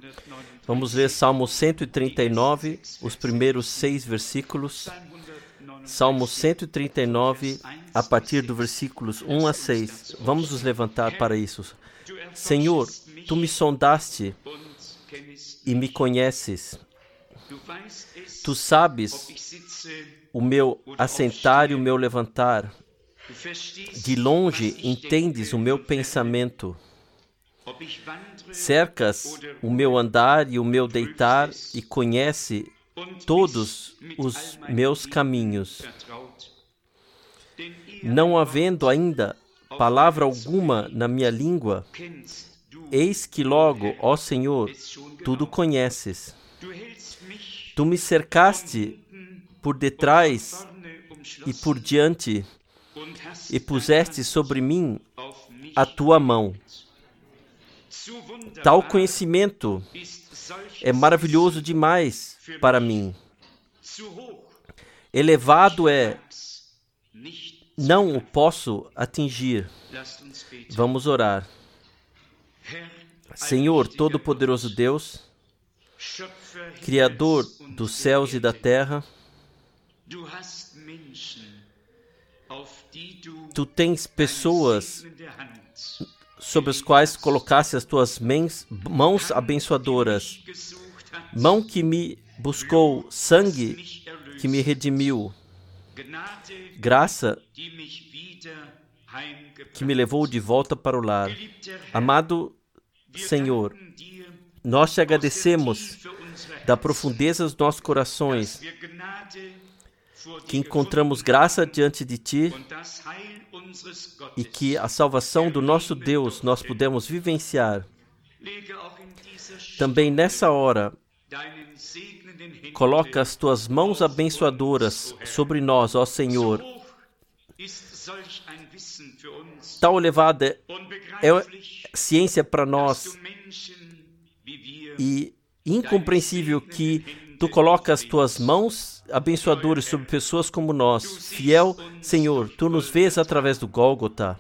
Vamos ler Salmo 139, os primeiros 6 versículos. Salmo 139, a partir do versículos 1 a 6. Vamos nos levantar para isso. Senhor, Tu me sondaste e me conheces. Tu sabes o meu assentar e o meu levantar. De longe entendes o meu pensamento. Cercas o meu andar e o meu deitar e conhece todos os meus caminhos. Não havendo ainda palavra alguma na minha língua, eis que logo, ó Senhor, tudo conheces. Tu me cercaste por detrás e por diante e puseste sobre mim a tua mão. Tal conhecimento é maravilhoso demais para mim. Elevado é, não o posso atingir. Vamos orar. Senhor, Todo-Poderoso Deus, Criador dos céus e da terra, Tu tens pessoas sobre as quais colocaste as tuas mãos abençoadoras, mão que me buscou, sangue que me redimiu, graça que me levou de volta para o lar. Amado Senhor, nós te agradecemos da profundeza dos nossos corações, que encontramos graça diante de Ti e que a salvação do nosso Deus nós pudemos vivenciar. Também nessa hora, coloca as Tuas mãos abençoadoras sobre nós, ó Senhor. Tal elevada é ciência para nós e incompreensível que Tu colocas as Tuas mãos abençoadoras sobre pessoas como nós. Fiel Senhor, Tu nos vês através do Gólgota.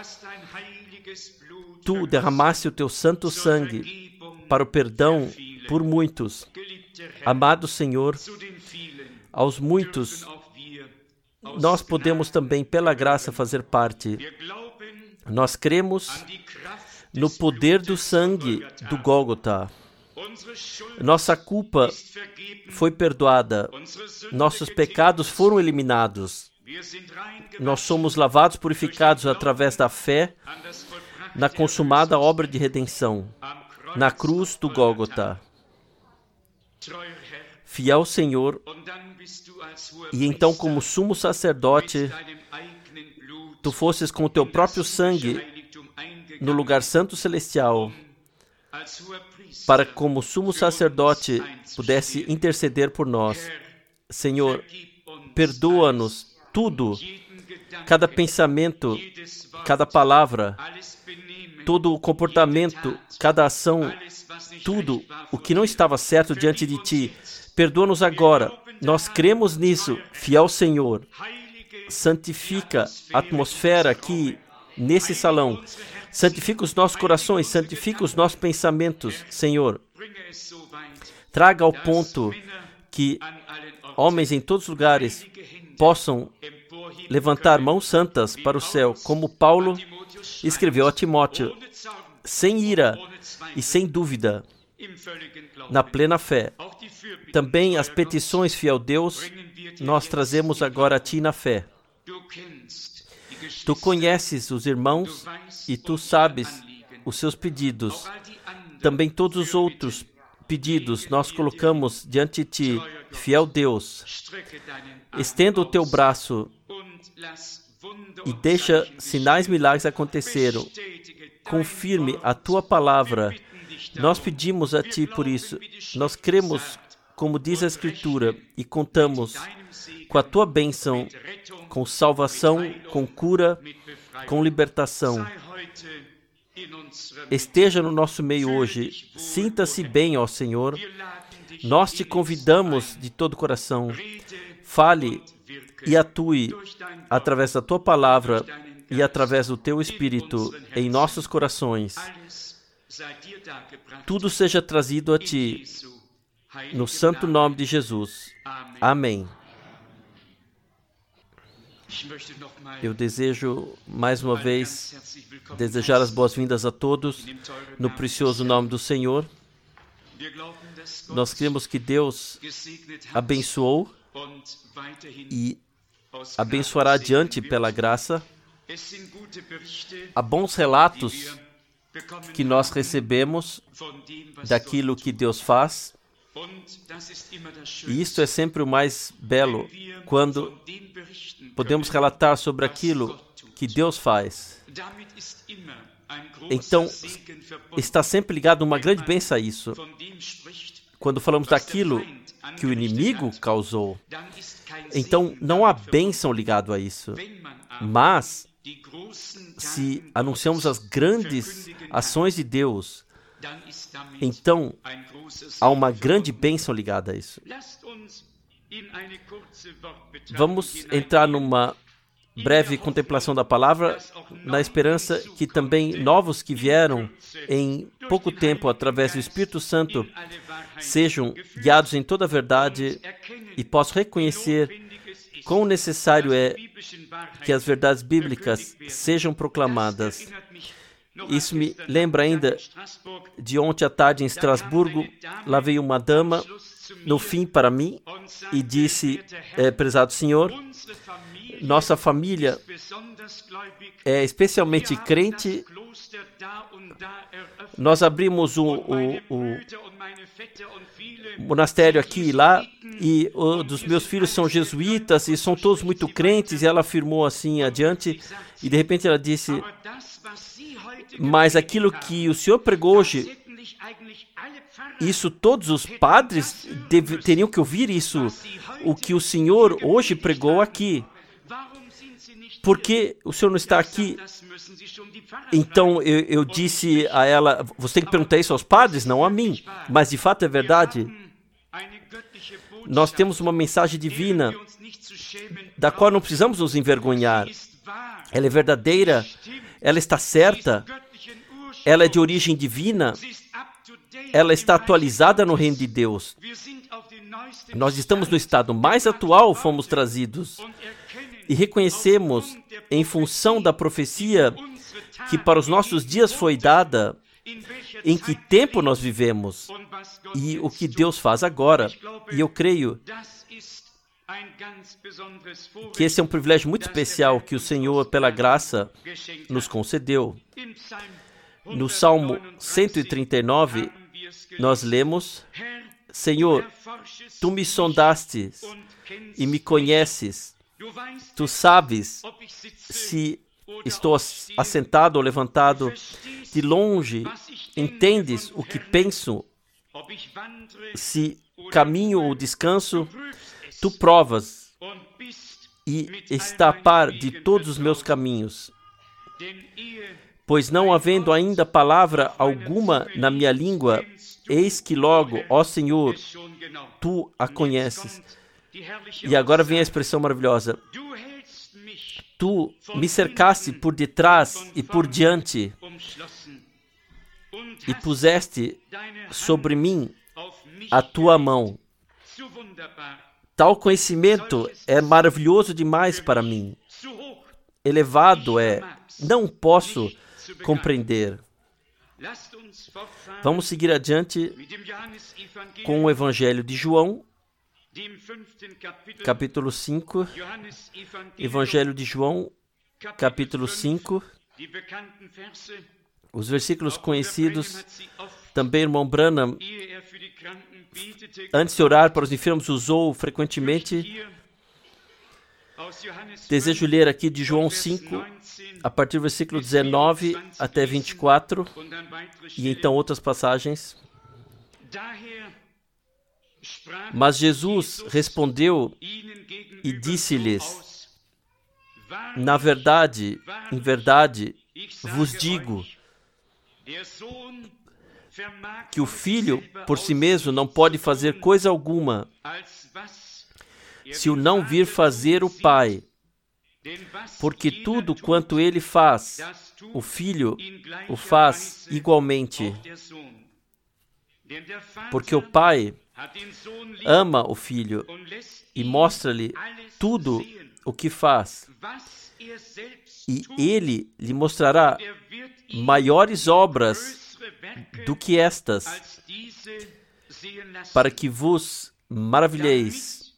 Tu derramaste o Teu santo sangue para o perdão por muitos. Amado Senhor, aos muitos, nós podemos também, pela graça, fazer parte. Nós cremos no poder do sangue do Gólgota. Nossa culpa foi perdoada. Nossos pecados foram eliminados. Nós somos lavados, purificados através da fé na consumada obra de redenção, na cruz do Gólgota. Fiel Senhor, e então como sumo sacerdote, Tu fostes com o Teu próprio sangue no lugar santo celestial, para como sumo sacerdote pudesse interceder por nós. Senhor, perdoa-nos tudo, cada pensamento, cada palavra, todo o comportamento, cada ação, tudo o que não estava certo diante de Ti. Perdoa-nos agora. Nós cremos nisso, fiel Senhor. Santifica a atmosfera aqui, nesse salão. Santifica os nossos corações, santifica os nossos pensamentos, Senhor. Traga ao ponto que homens em todos os lugares possam levantar mãos santas para o céu, como Paulo escreveu a Timóteo, sem ira e sem dúvida, na plena fé. Também as petições, fiel Deus, nós trazemos agora a Ti na fé. Tu conheces os irmãos e Tu sabes os seus pedidos. Também todos os outros pedidos nós colocamos diante de Ti, fiel Deus. Estenda o Teu braço e deixa sinais, milagres acontecerem. Confirme a Tua palavra. Nós pedimos a Ti por isso. Nós cremos, como diz a Escritura, e contamos com a Tua bênção, com salvação, com cura, com libertação. Esteja no nosso meio hoje. Sinta-se bem, ó Senhor. Nós Te convidamos de todo o coração. Fale e atue através da Tua palavra e através do Teu Espírito em nossos corações. tudo seja trazido a ti, no santo nome de Jesus. Amém. Eu desejo, mais uma vez, desejar as boas-vindas a todos, no precioso nome do Senhor. Nós cremos que Deus abençoou e abençoará adiante pela graça. Há bons relatos que nós recebemos daquilo que Deus faz. E isto é sempre o mais belo, quando podemos relatar sobre aquilo que Deus faz. Então, está sempre ligado uma grande bênção a isso. Quando falamos daquilo que o inimigo causou, então não há bênção ligado a isso. Mas, se anunciamos as grandes ações de Deus, então há uma grande bênção ligada a isso. Vamos entrar numa breve contemplação da palavra, na esperança que também novos que vieram em pouco tempo através do Espírito Santo sejam guiados em toda a verdade e possam reconhecer quão necessário é que as verdades bíblicas sejam proclamadas. Isso me lembra ainda de ontem à tarde em Estrasburgo. Lá veio uma dama no fim para mim e disse: prezado senhor, nossa família é especialmente crente. Nós abrimos o monastério aqui e lá, e dos meus filhos são jesuítas e são todos muito crentes. E ela afirmou assim adiante, e de repente ela disse: mas aquilo que o senhor pregou hoje, isso todos os padres teriam que ouvir isso, o que o senhor hoje pregou aqui. Por que o senhor não está aqui? Então eu disse a ela: você tem que perguntar isso aos padres, não a mim. Mas de fato é verdade. Nós temos uma mensagem divina da qual não precisamos nos envergonhar. Ela é verdadeira, ela está certa, ela é de origem divina, ela está atualizada no reino de Deus. Nós estamos no estado mais atual, fomos trazidos, e reconhecemos, em função da profecia que para os nossos dias foi dada, em que tempo nós vivemos e o que Deus faz agora. E eu creio que esse é um privilégio muito especial que o Senhor, pela graça, nos concedeu. No Salmo 139, nós lemos: Senhor, tu me sondaste e me conheces. Tu sabes se estou assentado ou levantado. De longe entendes o que penso. Se caminho ou descanso, tu provas e está a par de todos os meus caminhos. Pois não havendo ainda palavra alguma na minha língua, eis que logo, ó Senhor, tu a conheces. E agora vem a expressão maravilhosa: tu me cercaste por detrás e por diante, e puseste sobre mim a tua mão. Tal conhecimento é maravilhoso demais para mim. Elevado é, não posso compreender. Vamos seguir adiante com o Evangelho de João, capítulo 5. Evangelho de João, capítulo 5. Os versículos conhecidos. Também, irmão Branham, antes de orar para os enfermos, usou frequentemente. Desejo ler aqui de João 5, a partir do versículo 19 até 24, e então outras passagens. Mas Jesus respondeu e disse-lhes: na verdade, em verdade, vos digo que o Filho, por si mesmo, não pode fazer coisa alguma se o não vir fazer o Pai. Porque tudo quanto ele faz, o Filho o faz igualmente. Porque o Pai ama o Filho e mostra-lhe tudo o que faz. E ele lhe mostrará maiores obras do que estas, para que vos maravilheis.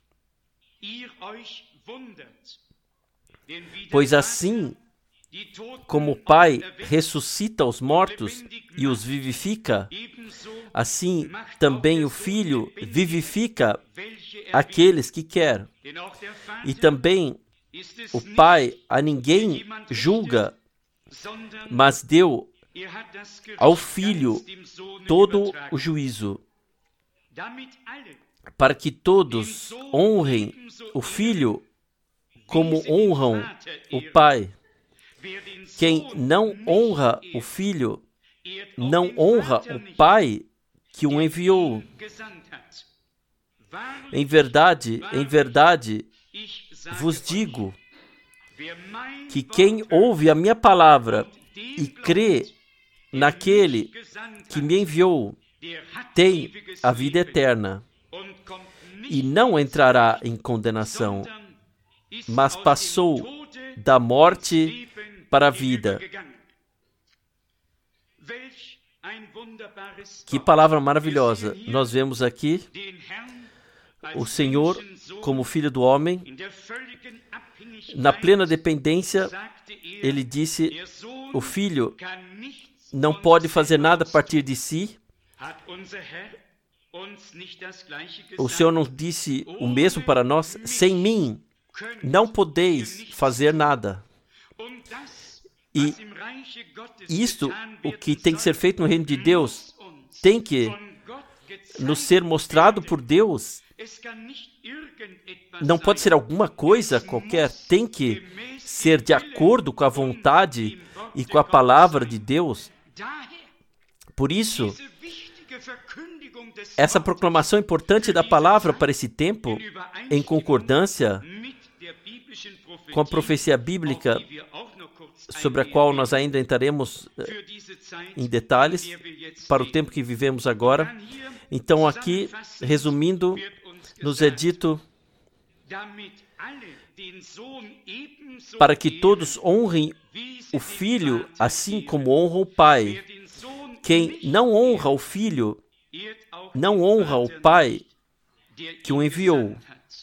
Pois assim como o Pai ressuscita os mortos e os vivifica, assim também o Filho vivifica aqueles que quer. E também o Pai a ninguém julga, mas deu ao Filho todo o juízo, para que todos honrem o Filho como honram o Pai. Quem não honra o Filho, não honra o Pai que o enviou. Em verdade, vos digo que quem ouve a minha palavra e crê naquele que me enviou, tem a vida eterna e não entrará em condenação, mas passou da morte para a vida. Que palavra maravilhosa! Nós vemos aqui o Senhor como Filho do Homem, na plena dependência. Ele disse: o Filho não pode fazer nada a partir de si. O Senhor não disse o mesmo para nós? Sem mim não podeis fazer nada. E isto, o que tem que ser feito no reino de Deus, tem que nos ser mostrado por Deus. Não pode ser alguma coisa qualquer, tem que ser de acordo com a vontade e com a palavra de Deus. Por isso, essa proclamação importante da palavra para esse tempo, em concordância com a profecia bíblica, sobre a qual nós ainda entraremos em detalhes, para o tempo que vivemos agora. Então, aqui, resumindo, nos é dito para que todos honrem o Filho assim como honram o Pai. Quem não honra o Filho, não honra o Pai que o enviou.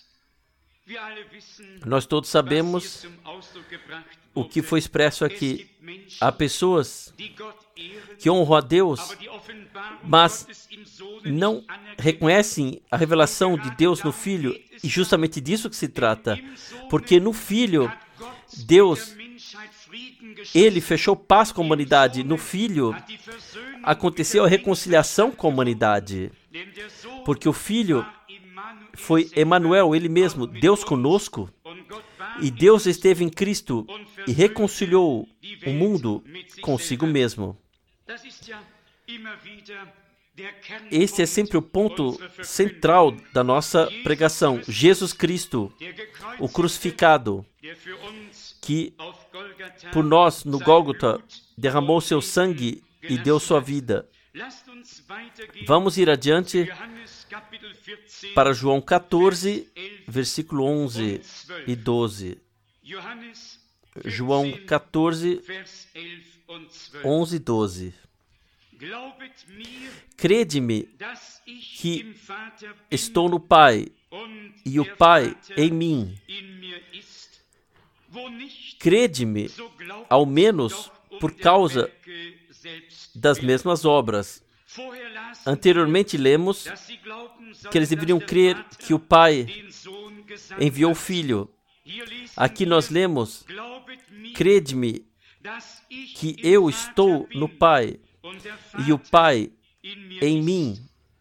Nós todos sabemos o que foi expresso aqui. Há pessoas que honram a Deus, mas não reconhecem a revelação de Deus no Filho. E justamente disso que se trata. Porque no Filho, Deus, Ele fechou paz com a humanidade. No Filho, aconteceu a reconciliação com a humanidade. Porque o Filho foi Emanuel, Ele mesmo, Deus conosco. E Deus esteve em Cristo e reconciliou o mundo consigo mesmo. Este é sempre o ponto central da nossa pregação. Jesus Cristo, o crucificado, que por nós no Gólgota derramou seu sangue e deu sua vida. Vamos ir adiante para João 14, versículo 11 e 12. João 14, 11 e 12. Crede-me que estou no Pai e o Pai em mim. Crede-me, ao menos por causa das mesmas obras. Anteriormente lemos que eles deveriam crer que o Pai enviou o Filho. Aqui nós lemos: crede-me que eu estou no Pai e o Pai em mim.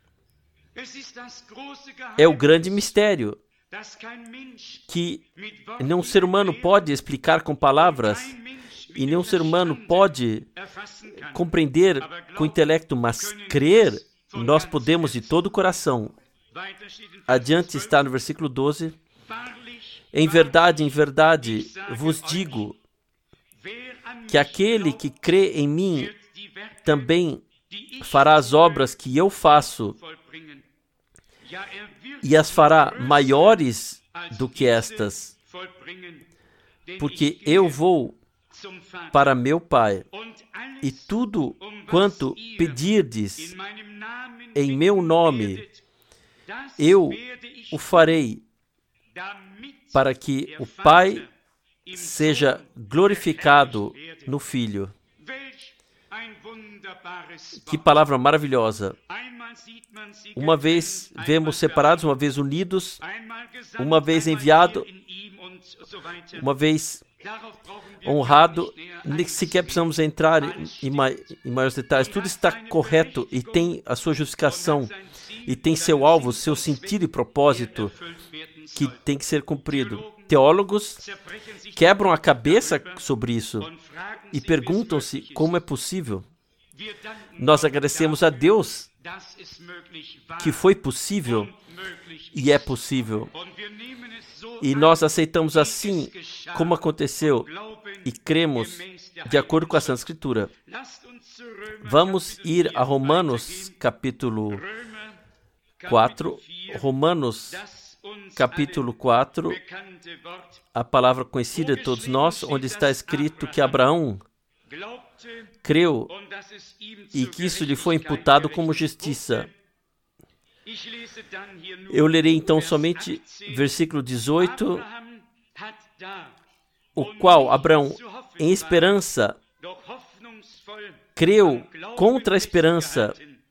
É o grande mistério que nenhum ser humano pode explicar com palavras e nenhum ser humano pode compreender com o intelecto, mas crer nós podemos de todo o coração. Adiante está no versículo 12: Em verdade, vos digo que aquele que crê em mim também fará as obras que eu faço, e as fará maiores do que estas, porque eu vou para meu Pai, e tudo quanto pedirdes em meu nome, eu o farei, para que o Pai seja glorificado no Filho. Que palavra maravilhosa! Uma vez vemos separados, uma vez unidos, uma vez enviado, uma vez honrado. Nem sequer precisamos entrar em maiores detalhes. Tudo está correto e tem a sua justificação e tem seu alvo, seu sentido e propósito que tem que ser cumprido. Teólogos quebram a cabeça sobre isso e perguntam-se como é possível. Nós agradecemos a Deus que foi possível e é possível. E nós aceitamos assim como aconteceu e cremos de acordo com a Santa Escritura. Vamos ir a Romanos capítulo 4. Romanos capítulo 4, a palavra conhecida de todos nós, onde está escrito que Abraão creu e que isso lhe foi imputado como justiça. Eu lerei então somente versículo 18, o qual Abraão, em esperança, creu contra a esperança,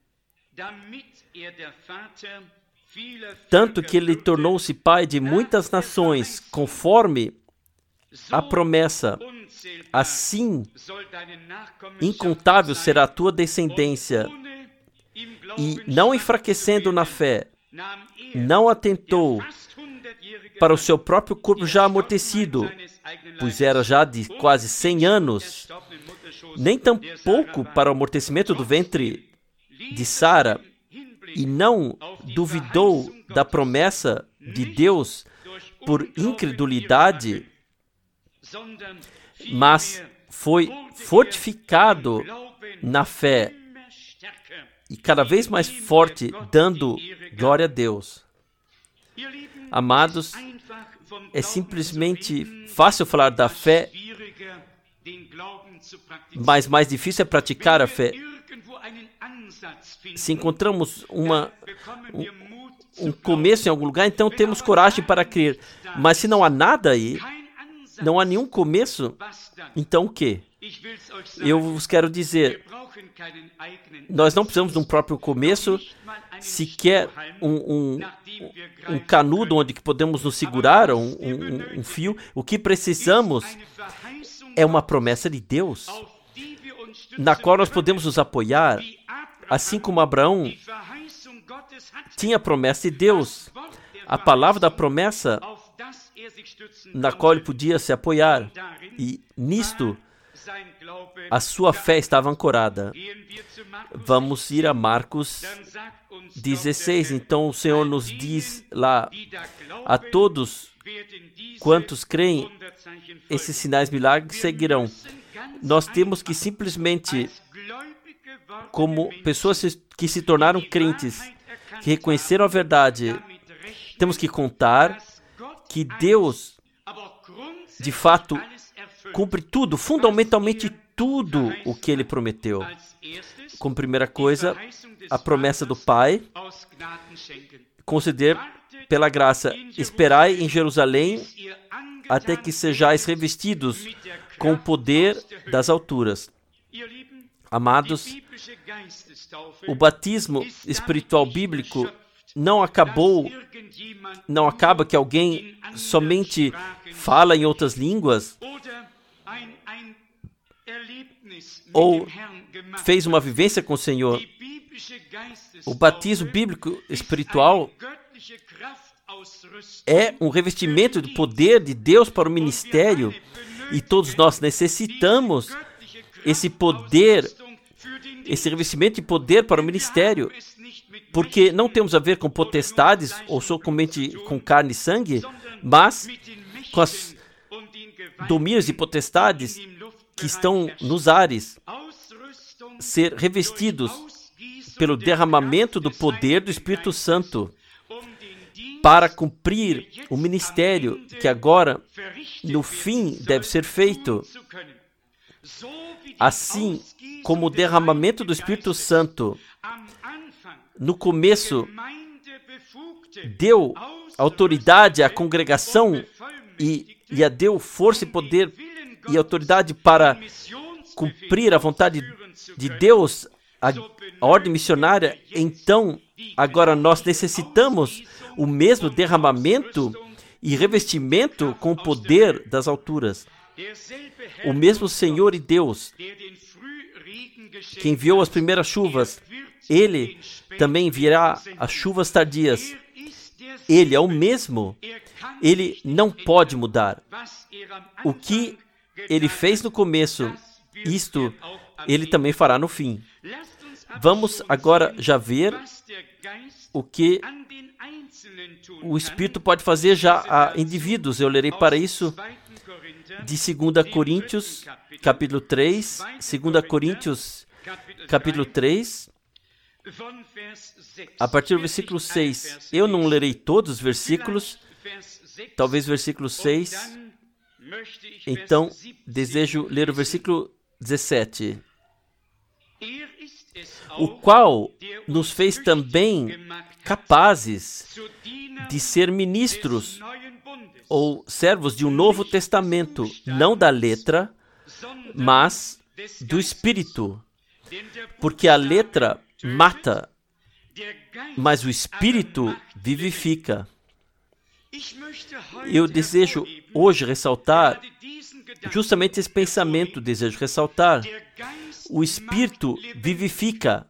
tanto que ele tornou-se pai de muitas nações, conforme a promessa. Assim, incontável será a tua descendência. E, não enfraquecendo na fé, não atentou para o seu próprio corpo já amortecido, pois era já de quase 100 anos, nem tampouco para o amortecimento do ventre de Sara, e não duvidou da promessa de Deus por incredulidade, mas foi fortificado na fé e cada vez mais forte, dando glória a Deus. Amados, é simplesmente fácil falar da fé, mas mais difícil é praticar a fé. Se encontramos um começo em algum lugar, então temos coragem para crer. Mas se não há nada aí, não há nenhum começo, então o quê? Eu vos quero dizer, nós não precisamos de um próprio começo, sequer um canudo onde podemos nos segurar, um fio. O que precisamos é uma promessa de Deus, na qual nós podemos nos apoiar, assim como Abraão tinha a promessa de Deus, a palavra da promessa na qual ele podia se apoiar, e nisto a sua fé estava ancorada. Vamos ir a Marcos 16. Então o Senhor nos diz lá: a todos quantos creem, esses sinais milagres seguirão. Nós temos que simplesmente, como pessoas que se tornaram crentes, que reconheceram a verdade, temos que contar que Deus, de fato, cumpre tudo, fundamentalmente tudo o que Ele prometeu. Como primeira coisa, a promessa do Pai, conceder pela graça: esperai em Jerusalém até que sejais revestidos com o poder das alturas. Amados, o batismo espiritual bíblico não acaba que alguém somente fala em outras línguas ou fez uma vivência com o Senhor. O batismo bíblico espiritual é um revestimento do poder de Deus para o ministério, e todos nós necessitamos esse poder, esse revestimento de poder para o ministério, porque não temos a ver com potestades ou somente com carne e sangue, mas com as domínios e potestades que estão nos ares, ser revestidos pelo derramamento do poder do Espírito Santo para cumprir o ministério que agora, no fim, deve ser feito. Assim como o derramamento do Espírito Santo no começo deu autoridade à congregação e a deu força e poder e autoridade para cumprir a vontade de Deus, a ordem missionária, então agora nós necessitamos o mesmo derramamento e revestimento com o poder das alturas. O mesmo Senhor e Deus que enviou as primeiras chuvas, Ele também enviará as chuvas tardias. Ele é o mesmo. Ele não pode mudar. O que Ele fez no começo, isto Ele também fará no fim. Vamos agora já ver o que o Espírito pode fazer já a indivíduos. Eu lerei para isso de 2 Coríntios, capítulo 3, 2 Coríntios, capítulo 3, a partir do versículo 6. Eu não lerei todos os versículos, talvez versículo 6. Então, desejo ler o versículo 17. O qual nos fez também capazes de ser ministros ou servos de um novo testamento, não da letra, mas do Espírito. Porque a letra mata, mas o Espírito vivifica. Eu desejo hoje ressaltar justamente esse pensamento, desejo ressaltar. O Espírito vivifica.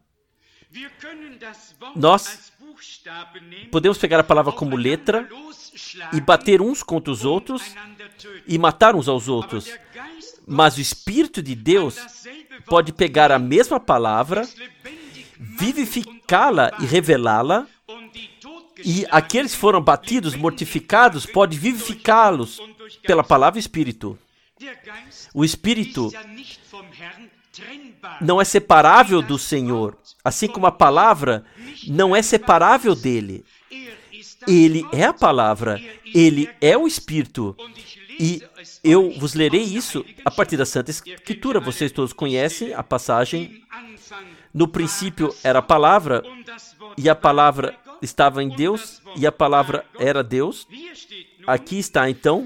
Nós podemos pegar a palavra como letra e bater uns contra os outros e matar uns aos outros. Mas o Espírito de Deus pode pegar a mesma palavra, vivificá-la e revelá-la, e aqueles que foram batidos, mortificados, pode vivificá-los pela palavra Espírito. O Espírito não é separável do Senhor, assim como a palavra não é separável dele. Ele é a palavra, ele é o Espírito. E eu vos lerei isso a partir da Santa Escritura. Vocês todos conhecem a passagem. No princípio era a palavra, e a palavra estava em Deus, e a palavra era Deus. Aqui está, então,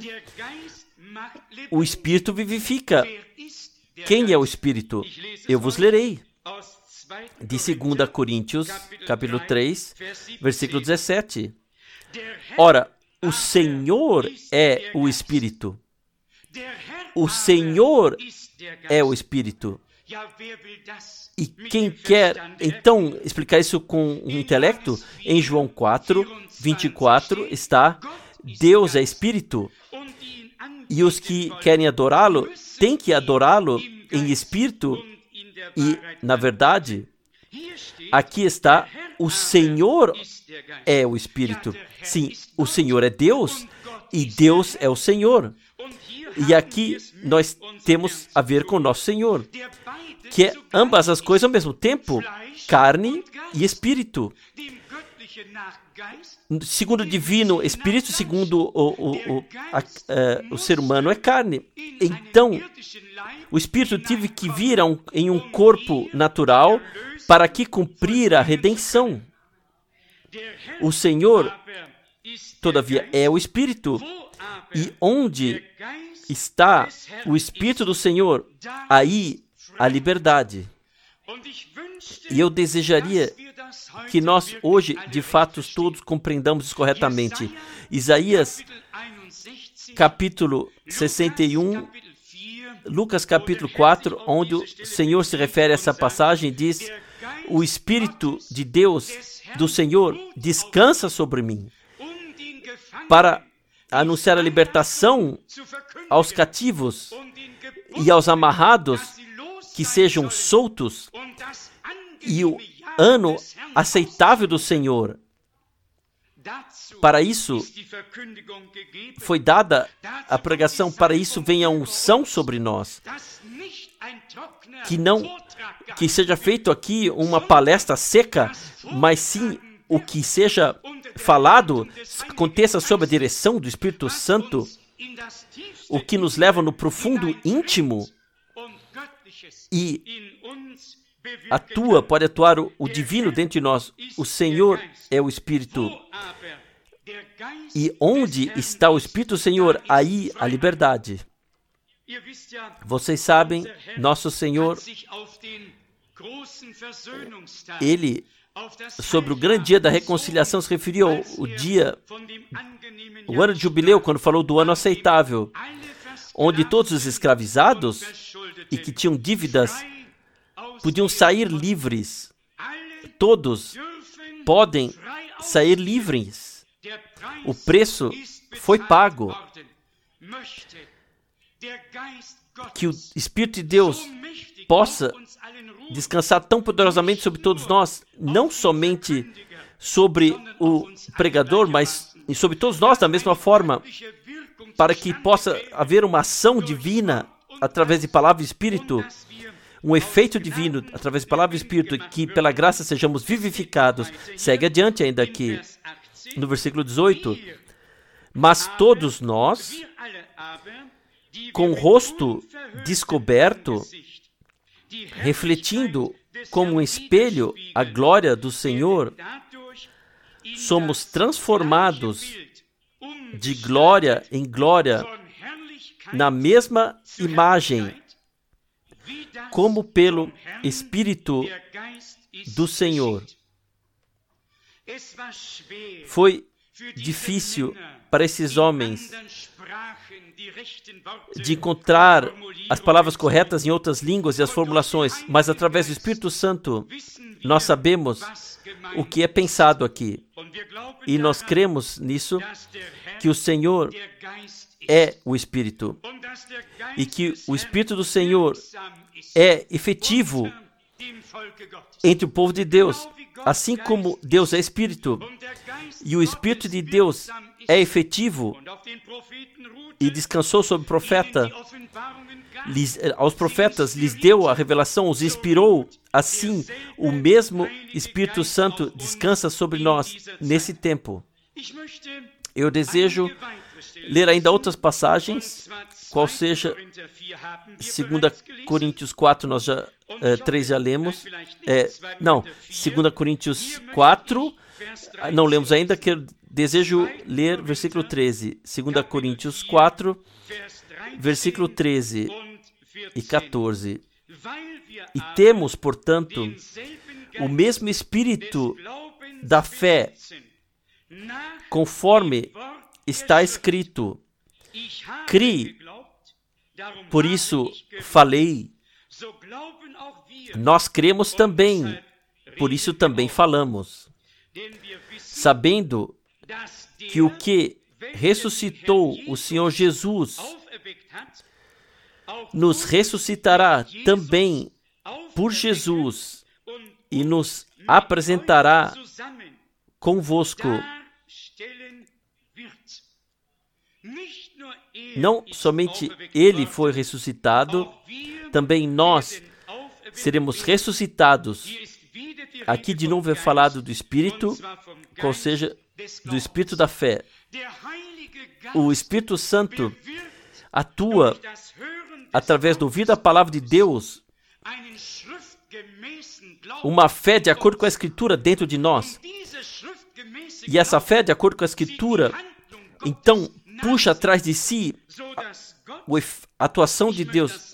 o Espírito vivifica. Quem é o Espírito? Eu vos lerei. De 2 Coríntios, capítulo 3, versículo 17. Ora, o Senhor é o Espírito. O Senhor é o Espírito. E quem quer, então, explicar isso com o intelecto, em João 4, 24, está: Deus é Espírito. E os que querem adorá-lo, têm que adorá-lo em espírito e na verdade. Aqui está: o Senhor é o Espírito. Sim, o Senhor é Deus e Deus é o Senhor. E aqui nós temos a ver com o nosso Senhor, que é ambas as coisas ao mesmo tempo, carne e espírito. Segundo o divino espírito, segundo o ser humano é carne. Então, o espírito teve que vir em um corpo natural para que cumprir a redenção. O Senhor, todavia, é o Espírito. E onde está o Espírito do Senhor, aí a liberdade. E eu desejaria que nós hoje, de fato, todos compreendamos isso corretamente. Isaías, capítulo 61, Lucas, capítulo 4, onde o Senhor se refere a essa passagem, diz: o Espírito de Deus, do Senhor, descansa sobre mim, para anunciar a libertação aos cativos e aos amarrados, que sejam soltos, e o ano aceitável do Senhor. Para isso foi dada a pregação, para isso vem a unção sobre nós. Que seja feito aqui uma palestra seca, mas sim o que seja falado aconteça sob a direção do Espírito Santo, o que nos leva no profundo íntimo e pode atuar o divino dentro de nós. O Senhor é o Espírito. E onde está o Espírito do Senhor, aí a liberdade. Vocês sabem, nosso Senhor, Ele, sobre o grande dia da reconciliação, se referiu ao o ano de jubileu, quando falou do ano aceitável, onde todos os escravizados e que tinham dívidas podiam sair livres. Todos podem sair livres. O preço foi pago. Que o Espírito de Deus possa descansar tão poderosamente sobre todos nós, não somente sobre o pregador, mas sobre todos nós da mesma forma, para que possa haver uma ação divina através de palavra e Espírito, um efeito divino através de palavra e Espírito, que pela graça sejamos vivificados. Segue adiante ainda aqui, no versículo 18. Mas todos nós, com o rosto descoberto, refletindo como um espelho a glória do Senhor, somos transformados de glória em glória na mesma imagem, como pelo Espírito do Senhor. Foi difícil para esses homens de encontrar as palavras corretas em outras línguas e as formulações, mas através do Espírito Santo nós sabemos o que é pensado aqui. E nós cremos nisso, que o Senhor é o Espírito. E que o Espírito do Senhor é efetivo entre o povo de Deus. Assim como Deus é Espírito, e o Espírito de Deus é efetivo e descansou sobre o profeta, aos profetas lhes deu a revelação, os inspirou, assim o mesmo Espírito Santo descansa sobre nós nesse tempo. Eu desejo ler ainda outras passagens, qual seja 2 Coríntios 4, nós já 3 já lemos. 2 Coríntios 4, não lemos ainda, que eu desejo ler versículo 13. 2 Coríntios 4, versículo 13 e 14. E temos, portanto, o mesmo espírito da fé, conforme está escrito: crie, por isso falei. Nós cremos também, por isso também falamos, sabendo que o que ressuscitou o Senhor Jesus nos ressuscitará também por Jesus e nos apresentará convosco. Não somente ele foi ressuscitado, também nós seremos ressuscitados. Aqui de novo é falado do Espírito, ou seja, do Espírito da fé. O Espírito Santo atua através do ouvir da palavra de Deus, uma fé de acordo com a Escritura dentro de nós. E essa fé de acordo com a Escritura, então, puxa atrás de si a atuação de Deus,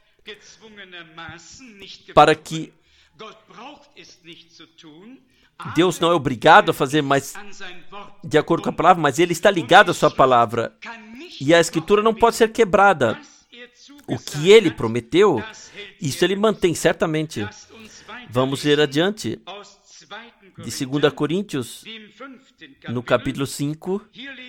para que Deus não é obrigado a fazer mais de acordo com a palavra, mas Ele está ligado à sua palavra. E a Escritura não pode ser quebrada. O que Ele prometeu, isso Ele mantém certamente. Vamos ler adiante, de 2 Coríntios, no capítulo 5.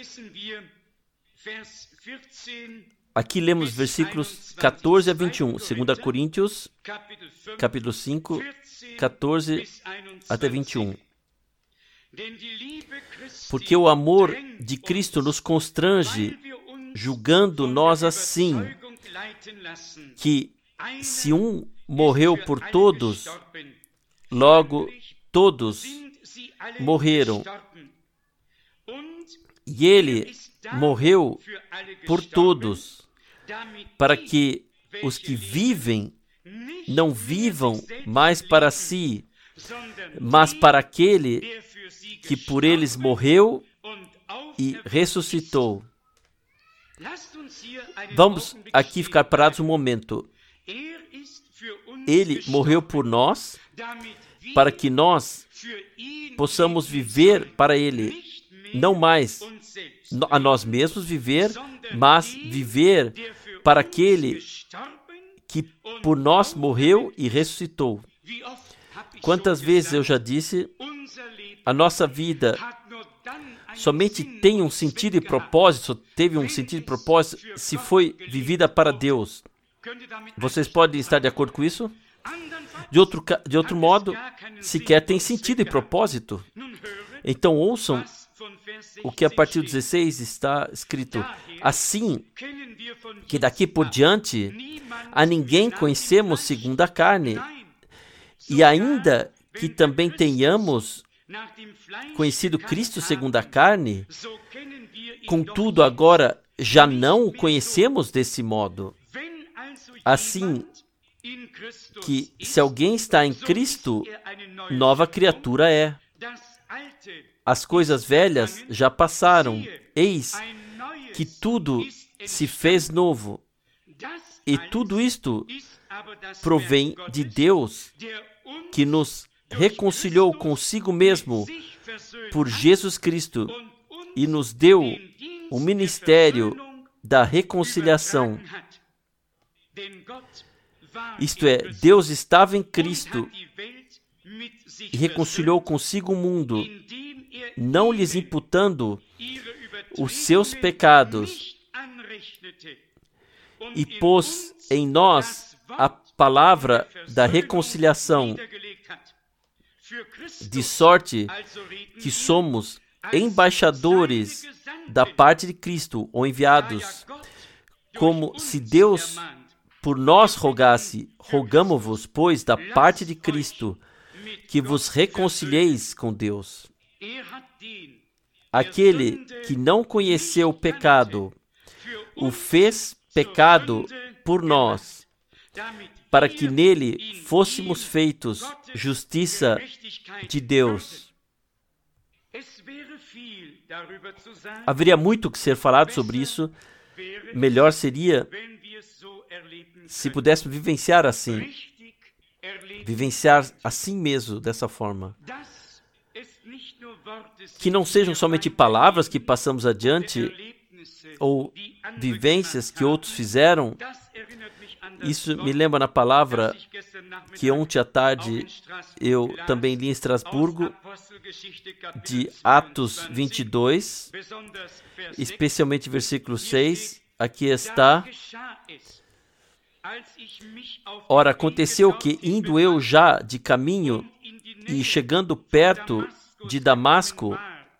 Aqui lemos versículos 14 a 21. 2 Coríntios, capítulo 5, 14 até 21. Porque o amor de Cristo nos constrange, julgando nós assim, que se um morreu por todos, logo todos morreram. E ele morreu por todos, para que os que vivem não vivam mais para si, mas para aquele que por eles morreu e ressuscitou. Vamos aqui ficar parados um momento. Ele morreu por nós, para que nós possamos viver para Ele. Não mais a nós mesmos viver, mas viver para aquele que por nós morreu e ressuscitou. Quantas vezes eu já disse, a nossa vida somente tem um sentido e propósito, teve um sentido e propósito, se foi vivida para Deus. Vocês podem estar de acordo com isso? De outro modo, sequer tem sentido e propósito. Então ouçam o que a partir do 16 está escrito. Assim, que daqui por diante, a ninguém conhecemos segundo a carne, e ainda que também tenhamos conhecido Cristo segundo a carne, contudo agora já não o conhecemos desse modo. Assim que se alguém está em Cristo, nova criatura é. As coisas velhas já passaram, eis que tudo se fez novo. E tudo isto provém de Deus, que nos reconciliou consigo mesmo por Jesus Cristo e nos deu o ministério da reconciliação. Isto é, Deus estava em Cristo e reconciliou consigo o mundo, não lhes imputando os seus pecados, e pôs em nós a palavra da reconciliação, de sorte que somos embaixadores da parte de Cristo, ou enviados, como se Deus por nós rogasse. Rogamo-vos, pois, da parte de Cristo, que vos reconcilieis com Deus. Aquele que não conheceu o pecado, o fez pecado por nós, para que nele fôssemos feitos justiça de Deus. Haveria muito que ser falado sobre isso. Melhor seria se pudéssemos vivenciar assim. Vivenciar assim mesmo, dessa forma. Que não sejam somente palavras que passamos adiante ou vivências que outros fizeram. Isso me lembra na palavra que ontem à tarde eu também li em Estrasburgo, de Atos 22, especialmente versículo 6. Aqui está: ora, aconteceu que, indo eu já de caminho e chegando perto de Damasco,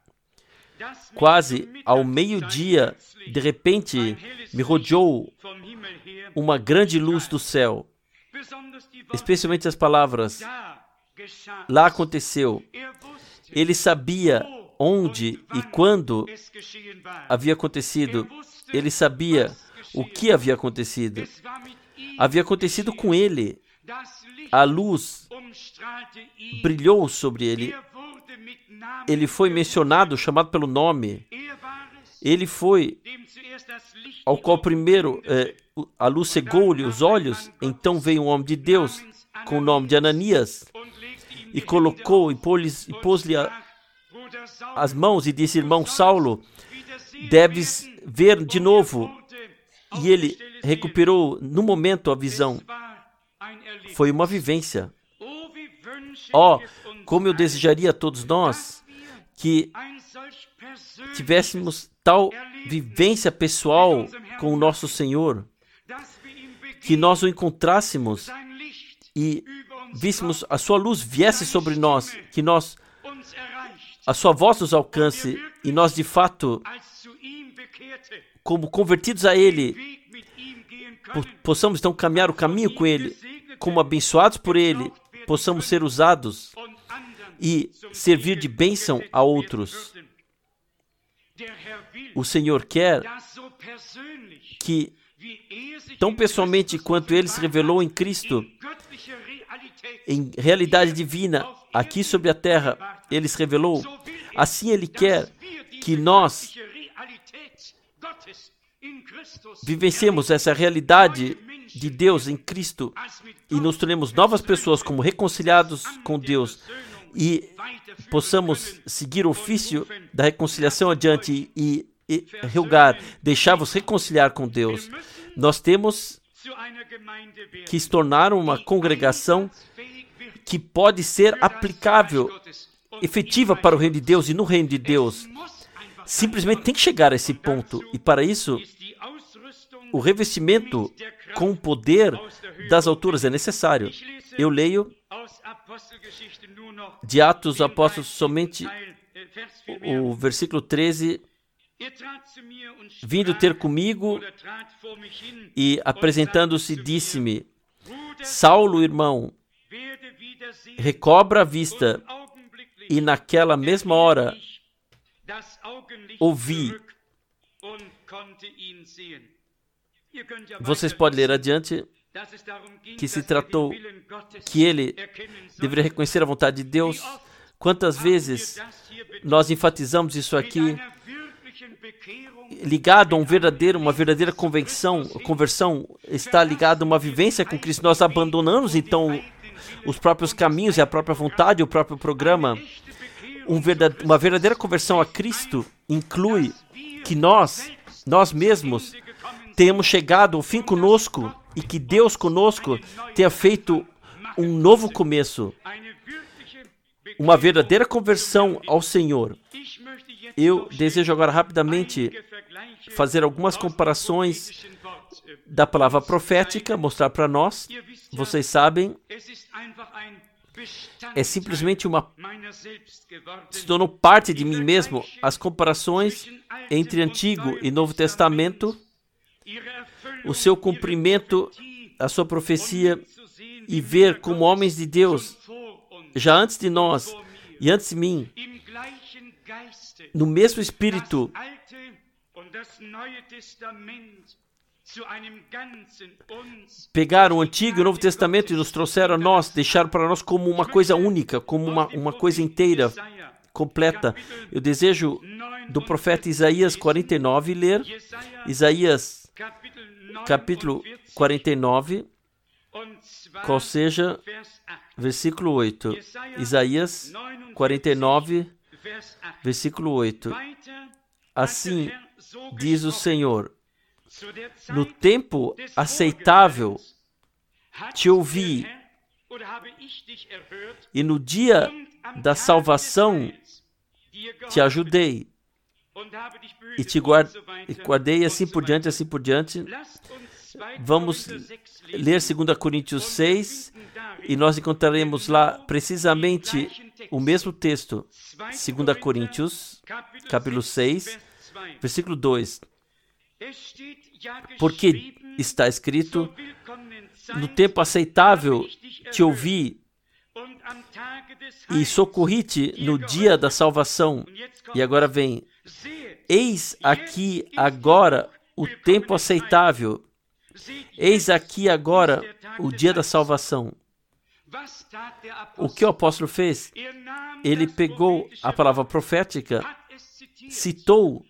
quase ao meio-dia, de repente me rodeou uma grande luz do céu, especialmente as palavras, lá aconteceu. Ele sabia onde e quando havia acontecido. Ele sabia o que havia acontecido. Havia acontecido com ele. A luz brilhou sobre ele. Ele foi mencionado, chamado pelo nome. Ele foi ao qual primeiro a luz cegou-lhe os olhos. Então veio um homem de Deus com o nome de Ananias e colocou e pôs-lhe as mãos e disse: irmão Saulo, deves ver de novo. E ele recuperou no momento a visão. Foi uma vivência. Como eu desejaria a todos nós que tivéssemos tal vivência pessoal com o nosso Senhor, que nós o encontrássemos e víssemos a sua luz viesse sobre nós, que nós a sua voz nos alcance e nós, de fato, como convertidos a Ele, possamos então caminhar o caminho com Ele, como abençoados por Ele, possamos ser usados e servir de bênção a outros. O Senhor quer que, tão pessoalmente quanto Ele se revelou em Cristo, em realidade divina, aqui sobre a terra, Ele se revelou, assim Ele quer que nós vivenciemos essa realidade de Deus em Cristo e nos tornemos novas pessoas como reconciliados com Deus e possamos seguir o ofício da reconciliação adiante e rogar, deixar-vos reconciliar com Deus. Nós temos que se tornar uma congregação que pode ser aplicável, efetiva para o reino de Deus e no reino de Deus. Simplesmente tem que chegar a esse ponto. E para isso, o revestimento com o poder das alturas é necessário. Eu leio de Atos dos Apóstolos somente o versículo 13. Vindo ter comigo e apresentando-se, disse-me: Saulo, irmão, recobra a vista. E naquela mesma hora ouvi. Vocês podem ler adiante que se tratou que ele deveria reconhecer a vontade de Deus. Quantas vezes nós enfatizamos isso aqui, ligado a uma verdadeira conversão, está ligado a uma vivência com Cristo. Nós abandonamos então os próprios caminhos e a própria vontade, o próprio programa. Uma verdadeira conversão a Cristo inclui que nós mesmos tenhamos chegado ao fim conosco e que Deus conosco tenha feito um novo começo, uma verdadeira conversão ao Senhor. Eu desejo agora rapidamente fazer algumas comparações da palavra profética, mostrar para nós. Vocês sabem, é simplesmente se tornou parte de mim mesmo, as comparações entre Antigo e Novo Testamento, o seu cumprimento, a sua profecia, e ver como homens de Deus, já antes de nós e antes de mim, no mesmo Espírito, pegaram o Antigo e o Novo Testamento e nos trouxeram a nós, deixaram para nós como uma coisa única, como uma coisa inteira, completa. Eu desejo do profeta Isaías 49 ler, Isaías capítulo 49, qual seja versículo 8. Isaías 49, versículo 8. Assim diz o Senhor: no tempo aceitável te ouvi, e no dia da salvação te ajudei, e te guardei, assim por diante, assim por diante. Vamos ler 2 Coríntios 6, e nós encontraremos lá precisamente o mesmo texto. 2 Coríntios, capítulo 6, versículo 2. Porque está escrito: no tempo aceitável te ouvi e socorri-te no dia da salvação. E agora vem: eis aqui agora o tempo aceitável. Eis aqui agora o dia da salvação. O que o apóstolo fez? Ele pegou a palavra profética, citou,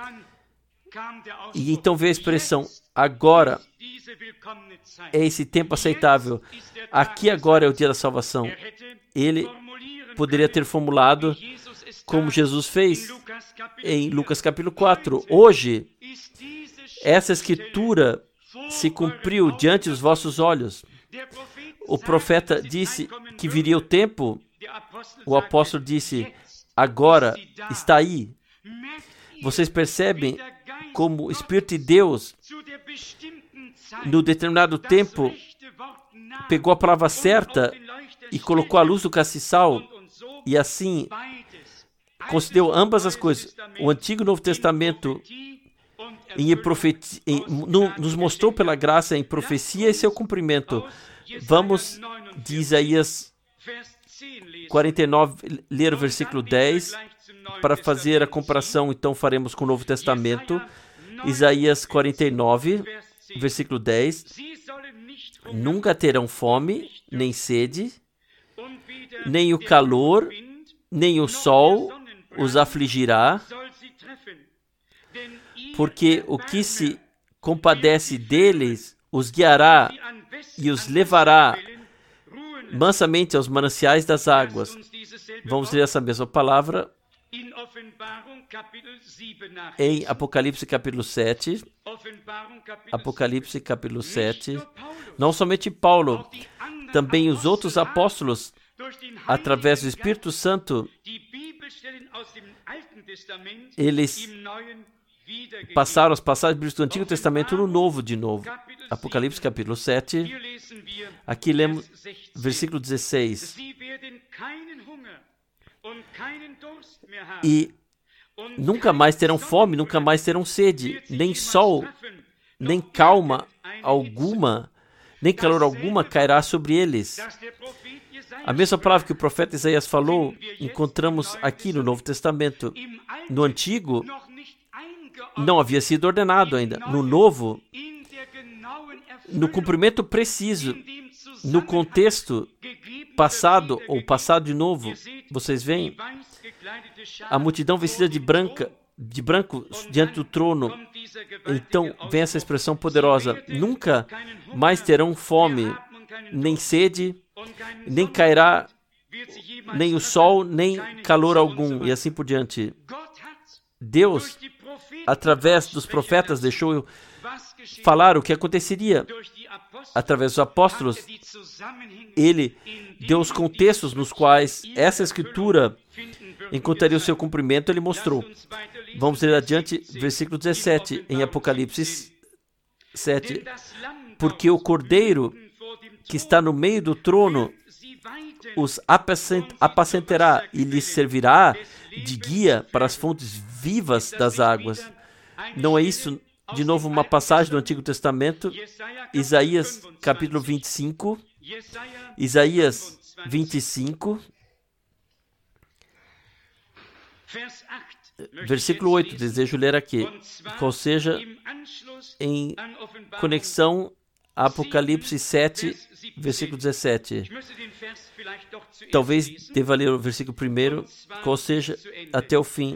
e então veio a expressão: agora é esse tempo aceitável. Aqui agora é o dia da salvação. Ele poderia ter formulado como Jesus fez em Lucas capítulo 4. Hoje, essa escritura se cumpriu diante dos vossos olhos. O profeta disse que viria o tempo. O apóstolo disse: agora está aí. Vocês percebem como o Espírito de Deus, no determinado tempo, pegou a palavra certa e colocou a luz do castiçal, e assim considerou ambas as coisas. O Antigo e o Novo Testamento nos mostrou pela graça em profecia e seu cumprimento. Vamos de Isaías 49, ler o versículo 10, para fazer a comparação, então faremos com o Novo Testamento. Isaías 49, versículo 10. Nunca terão fome, nem sede, nem o calor, nem o sol os afligirá, porque o que se compadece deles os guiará e os levará mansamente aos mananciais das águas. Vamos ler essa mesma palavra em Apocalipse capítulo 7. Apocalipse capítulo 7. Não somente Paulo, também os outros apóstolos, através do Espírito Santo, eles passaram as passagens bíblicas do Antigo Testamento no Novo de novo. Apocalipse capítulo 7. Aqui lemos versículo 16. E nunca mais terão fome, nunca mais terão sede, nem sol, nem calma alguma, nem calor alguma cairá sobre eles. A mesma palavra que o profeta Isaías falou, encontramos aqui no Novo Testamento. No Antigo, não havia sido ordenado ainda. No Novo, no cumprimento preciso, no contexto passado ou passado de novo, vocês veem a multidão vestida de branco diante do trono. Então vem essa expressão poderosa: nunca mais terão fome, nem sede, nem cairá nem o sol, nem calor algum, e assim por diante. Deus, através dos profetas, deixou falar o que aconteceria. Através dos apóstolos, ele deu os contextos nos quais essa escritura encontraria o seu cumprimento, ele mostrou. Vamos ler adiante, versículo 17, em Apocalipse 7. Porque o Cordeiro que está no meio do trono os apacentará e lhes servirá de guia para as fontes vivas das águas. Não é isso, de novo, uma passagem do Antigo Testamento? Isaías capítulo 25. Isaías 25. Versículo 8, desejo ler aqui, ou seja, em conexão a Apocalipse 7, versículo 17. Talvez deva ler o versículo primeiro, ou seja, até o fim.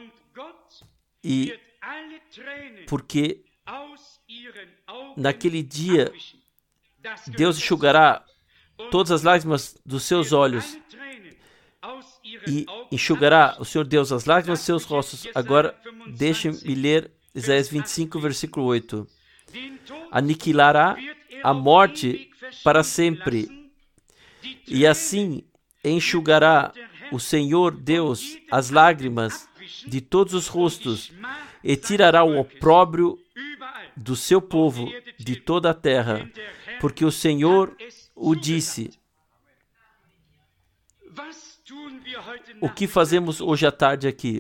E porque naquele dia Deus enxugará todas as lágrimas dos seus olhos e enxugará o Senhor Deus as lágrimas dos seus rostos. Agora, deixe-me ler Isaías 25, versículo 8. Aniquilará a morte para sempre, e assim enxugará o Senhor Deus as lágrimas de todos os rostos, e tirará o opróbrio do seu povo de toda a terra, porque o Senhor o disse. O que fazemos hoje à tarde aqui?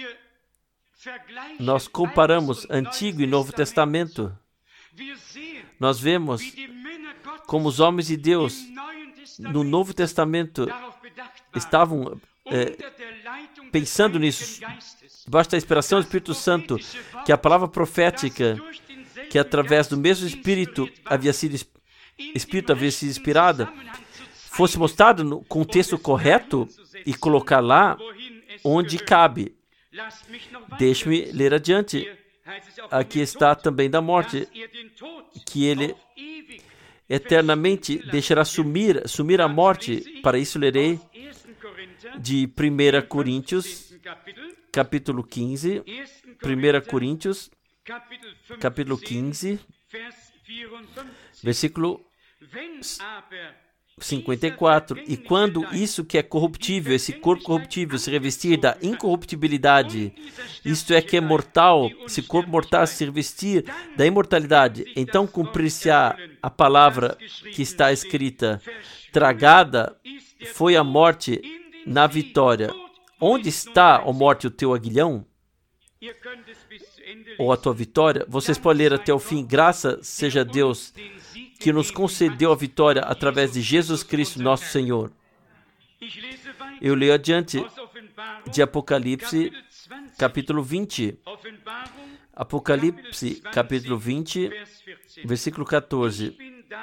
Nós comparamos Antigo e Novo Testamento. Nós vemos como os homens de Deus no Novo Testamento estavam pensando nisso, debaixo da inspiração do Espírito Santo, que a palavra profética, que através do mesmo Espírito havia sido inspirada, fosse mostrada no contexto correto e colocar lá onde cabe. Deixe-me ler adiante. Aqui está também da morte, que ele eternamente deixará sumir a morte. Para isso lerei de 1 Coríntios, capítulo 15, 1 Coríntios, capítulo 15, versículo 54. E quando isso que é corruptível, esse corpo corruptível, se revestir da incorruptibilidade, isto é que é mortal, esse corpo mortal se revestir da imortalidade, então cumprir-se-á a palavra que está escrita: tragada foi a morte na vitória. onde está, ó morte, o teu aguilhão? Ou a tua vitória? Vocês podem ler até o fim. Graças seja a Deus que nos concedeu a vitória através de Jesus Cristo, nosso Senhor. Eu leio adiante de Apocalipse, capítulo 20. Apocalipse, capítulo 20, versículo 14.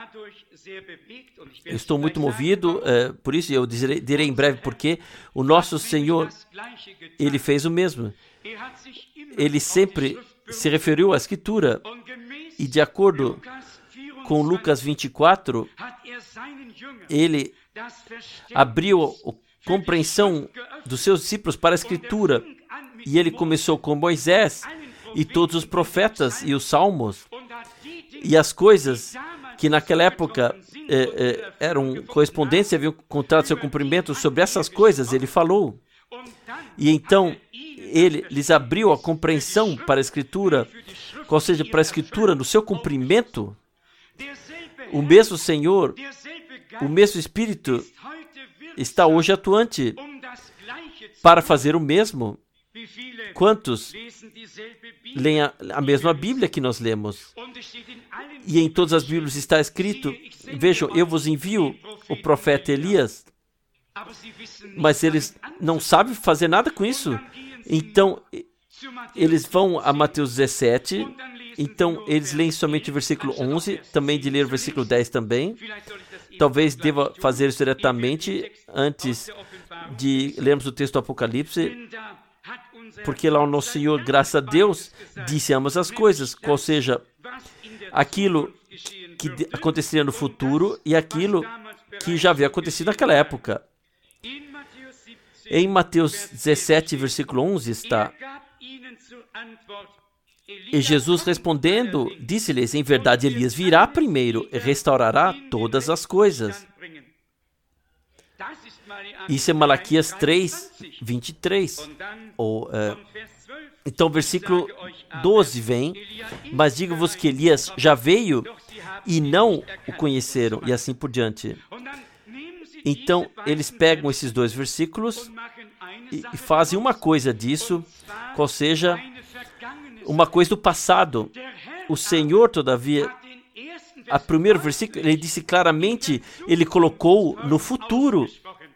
Eu estou muito movido, por isso eu direi em breve porque o nosso Senhor, Ele fez o mesmo. Ele sempre se referiu à Escritura e de acordo com Lucas 24, Ele abriu a compreensão dos seus discípulos para a Escritura e Ele começou com Moisés e todos os profetas e os salmos e as coisas que naquela época eram correspondência, haviam encontrado seu cumprimento. Sobre essas coisas ele falou. E então ele lhes abriu a compreensão para a Escritura, ou seja, para a Escritura no seu cumprimento. O mesmo Senhor, o mesmo Espírito está hoje atuante para fazer o mesmo. Quantos leem a mesma Bíblia que nós lemos? E em todas as Bíblias está escrito, vejam, eu vos envio o profeta Elias, mas eles não sabem fazer nada com isso. Então, eles vão a Mateus 17, então eles leem somente o versículo 11, também de ler o versículo 10 também. Talvez deva fazer isso diretamente antes de lermos o texto do Apocalipse, porque lá o nosso Senhor, graças a Deus, disse ambas as coisas, ou seja, aquilo que aconteceria no futuro e aquilo que já havia acontecido naquela época. Em Mateus 17, versículo 11 está: E Jesus respondendo, disse-lhes, em verdade Elias virá primeiro e restaurará todas as coisas. Isso é Malaquias 3, 23. Então, versículo 12 vem, mas digo-vos que Elias já veio e não o conheceram, e assim por diante. Então, eles pegam esses dois versículos e fazem uma coisa disso, ou seja, uma coisa do passado. O Senhor, todavia, a primeiro versículo, ele disse claramente, ele colocou no futuro.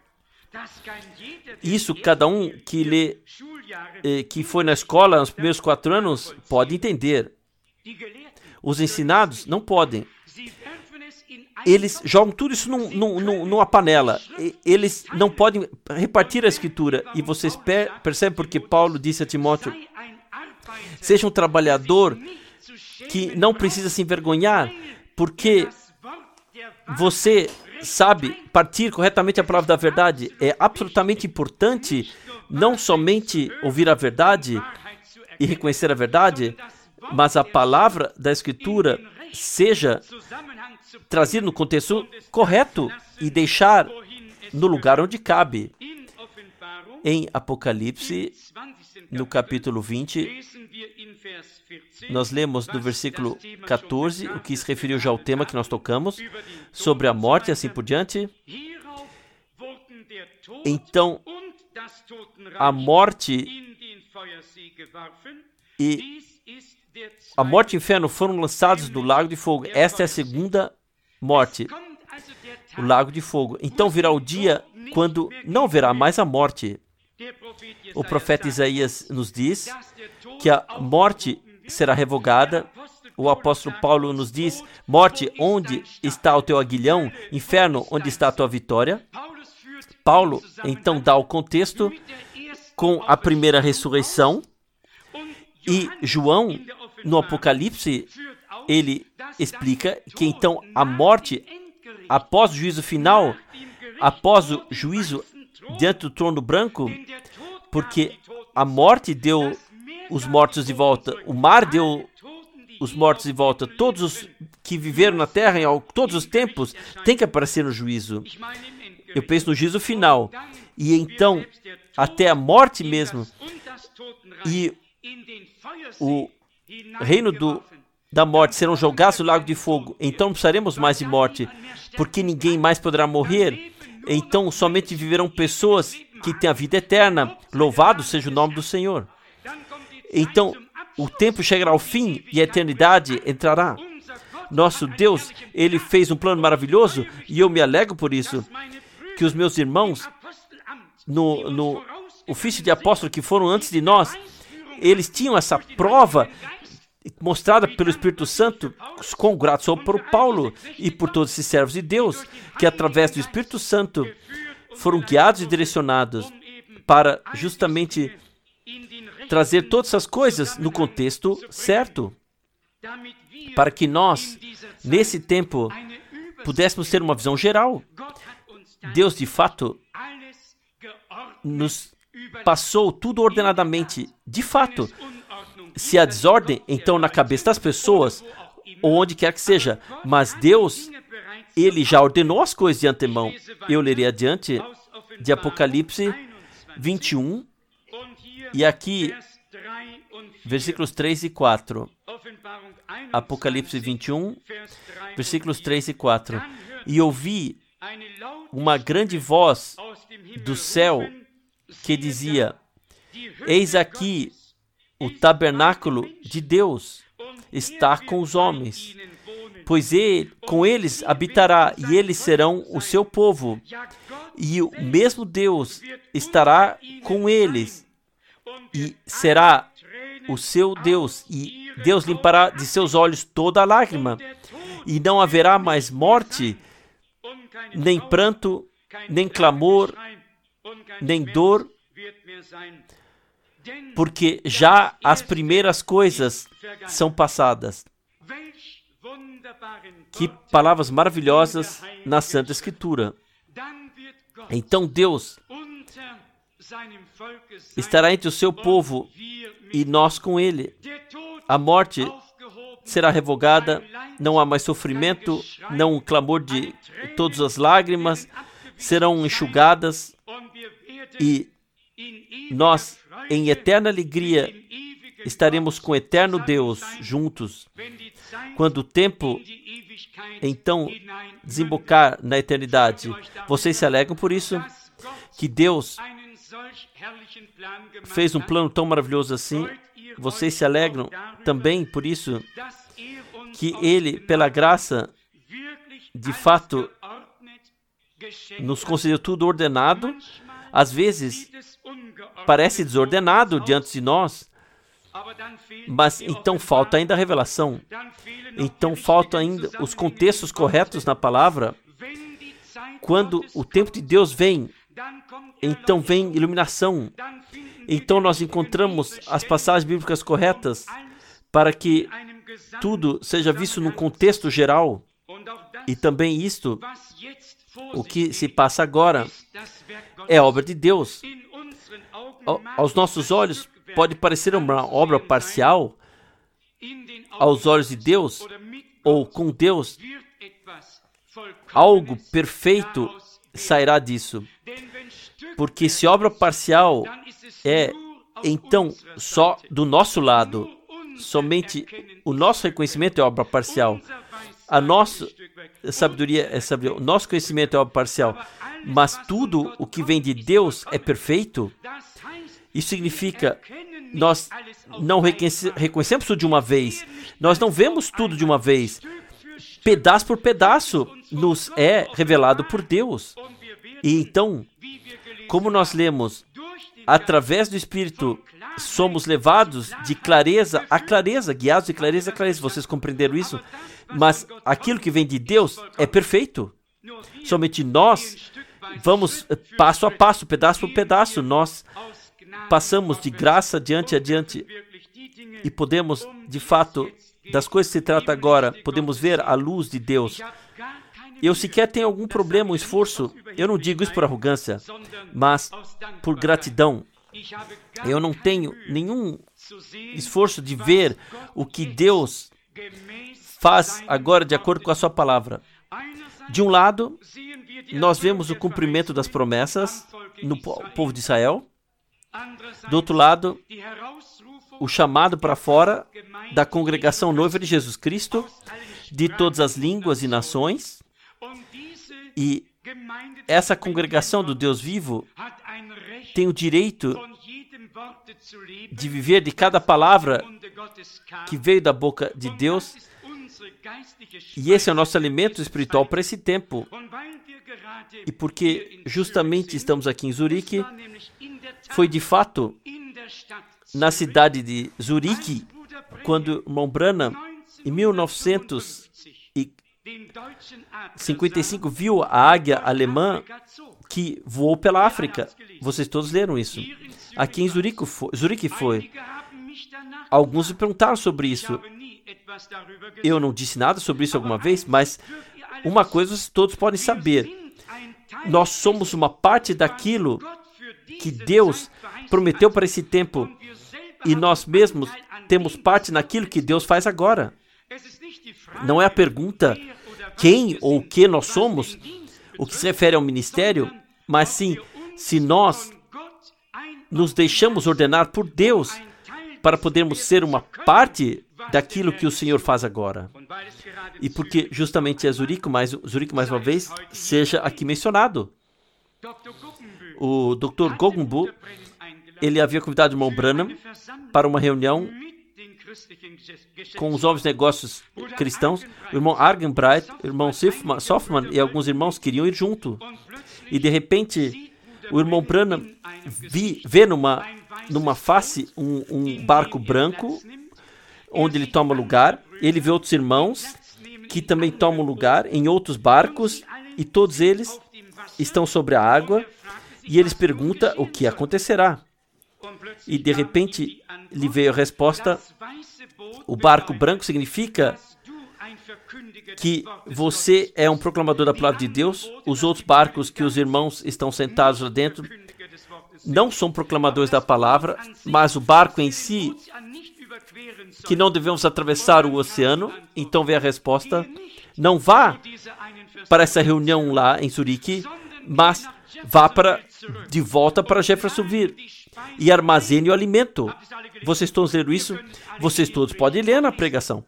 Isso, cada um que lê, que foi na escola nos primeiros 4 anos, pode entender. Os ensinados não podem. Eles jogam tudo isso numa panela. Eles não podem repartir a Escritura. E vocês percebem porque Paulo disse a Timóteo, seja um trabalhador que não precisa se envergonhar, porque você sabe partir corretamente a palavra da verdade. É absolutamente importante não somente ouvir a verdade e reconhecer a verdade, mas a palavra da Escritura seja trazida no contexto correto e deixar no lugar onde cabe. Em Apocalipse, no capítulo 20, nós lemos do versículo 14, o que se referiu já ao tema que nós tocamos, sobre a morte e assim por diante. Então, a morte e o inferno foram lançados do lago de fogo. Esta é a segunda morte, o lago de fogo. Então virá o dia quando não haverá mais a morte. O profeta Isaías nos diz que a morte será revogada. O apóstolo Paulo nos diz, morte, onde está o teu aguilhão? Inferno, onde está a tua vitória? Paulo, então, dá o contexto com a primeira ressurreição. E João, no Apocalipse, ele explica que então a morte, após o juízo final, após o juízo diante do trono branco, porque a morte deu os mortos de volta, o mar deu os mortos de volta, todos os que viveram na terra em todos os tempos têm que aparecer no juízo. Eu penso no juízo final. E então, até a morte mesmo e o reino da morte serão jogados no lago de fogo. Então não precisaremos mais de morte, porque ninguém mais poderá morrer. Então somente viverão pessoas que tem a vida eterna. Louvado seja o nome do Senhor. Então, o tempo chegará ao fim e a eternidade entrará. Nosso Deus, Ele fez um plano maravilhoso e eu me alegro por isso, que os meus irmãos no ofício de apóstolo que foram antes de nós, eles tinham essa prova mostrada pelo Espírito Santo. Quão grato sou por Paulo e por todos esses servos de Deus, que através do Espírito Santo foram guiados e direcionados para justamente trazer todas essas coisas no contexto certo, para que nós, nesse tempo, pudéssemos ter uma visão geral. Deus, de fato, nos passou tudo ordenadamente. De fato, se há desordem, então na cabeça das pessoas, ou onde quer que seja, mas Deus, Ele já ordenou as coisas de antemão. Eu lerei adiante de Apocalipse 21, e aqui, versículos 3 e 4. Apocalipse 21, versículos 3 e 4. E ouvi uma grande voz do céu que dizia: eis aqui o tabernáculo de Deus está com os homens, pois com eles habitará, e eles serão o seu povo, e o mesmo Deus estará com eles, e será o seu Deus, e Deus limpará de seus olhos toda a lágrima, e não haverá mais morte, nem pranto, nem clamor, nem dor, porque já as primeiras coisas são passadas. Que palavras maravilhosas na Santa Escritura. Então Deus estará entre o seu povo e nós com ele. A morte será revogada, não há mais sofrimento, não o clamor de todas as lágrimas serão enxugadas, e nós, em eterna alegria, estaremos com o eterno Deus juntos. Quando o tempo, então, desembocar na eternidade, vocês se alegram por isso? Que Deus fez um plano tão maravilhoso assim? Vocês se alegram também por isso? Que Ele, pela graça, de fato, nos concedeu tudo ordenado. Às vezes, parece desordenado diante de nós, mas então falta ainda a revelação. Então falta ainda os contextos corretos na palavra. Quando o tempo de Deus vem, então vem iluminação. Então nós encontramos as passagens bíblicas corretas para que tudo seja visto num contexto geral. E também isto, o que se passa agora, é obra de Deus. Aos nossos olhos pode parecer uma obra parcial. Aos olhos de Deus, ou com Deus, algo perfeito sairá disso. Porque se obra parcial é, então, só do nosso lado, somente o nosso reconhecimento é obra parcial. A nossa sabedoria é sabedoria, o nosso conhecimento é obra parcial. Mas tudo o que vem de Deus é perfeito. Isso significa, nós não reconhecemos tudo de uma vez. Nós não vemos tudo de uma vez. Pedaço por pedaço nos é revelado por Deus. E então, como nós lemos, através do Espírito, somos levados de clareza a clareza, guiados de clareza a clareza. Vocês compreenderam isso? Mas aquilo que vem de Deus é perfeito. Somente nós vamos passo a passo, pedaço por pedaço. Nós passamos de graça adiante e podemos, de fato, das coisas que se trata agora, podemos ver a luz de Deus. Eu sequer tenho algum problema, um esforço. Eu não digo isso por arrogância, mas por gratidão. Eu não tenho nenhum esforço de ver o que Deus faz agora de acordo com a sua palavra. De um lado, nós vemos o cumprimento das promessas no povo de Israel. Do outro lado, o chamado para fora da congregação noiva de Jesus Cristo, de todas as línguas e nações. E essa congregação do Deus vivo tem o direito de viver de cada palavra que veio da boca de Deus, e esse é o nosso alimento espiritual para esse tempo. E porque justamente estamos aqui em Zurique, foi de fato na cidade de Zurique, quando o irmão Branham, em 1955, viu a águia alemã que voou pela África. Vocês todos leram isso. Aqui em Zurique foi. Alguns me perguntaram sobre isso. Eu não disse nada sobre isso alguma vez, mas uma coisa vocês todos podem saber. Nós somos uma parte daquilo que Deus prometeu para esse tempo. E nós mesmos temos parte naquilo que Deus faz agora. Não é a pergunta quem ou o que nós somos, o que se refere ao ministério, mas sim, se nós nos deixamos ordenar por Deus para podermos ser uma parte daquilo que o Senhor faz agora. E porque justamente é Zurique, mais uma vez, seja aqui mencionado. O Dr. Guggenbu, ele havia convidado o irmão Branham para uma reunião com os novos negócios cristãos. O irmão Argenbright, o irmão Softman e alguns irmãos queriam ir junto. E de repente, o irmão Branham vê numa face um barco branco, onde ele toma lugar. Ele vê outros irmãos que também tomam lugar em outros barcos, e todos eles estão sobre a água, e eles perguntam o que acontecerá. E de repente lhe veio a resposta: o barco branco significa que você é um proclamador da palavra de Deus. Os outros barcos que os irmãos estão sentados lá dentro não são proclamadores da palavra, mas o barco em si, que não devemos atravessar o oceano. Então vem a resposta: não vá para essa reunião lá em Zurique, mas vá de volta para Jeffersonville e armazene o alimento. Vocês todos leram isso? Vocês todos podem ler na pregação.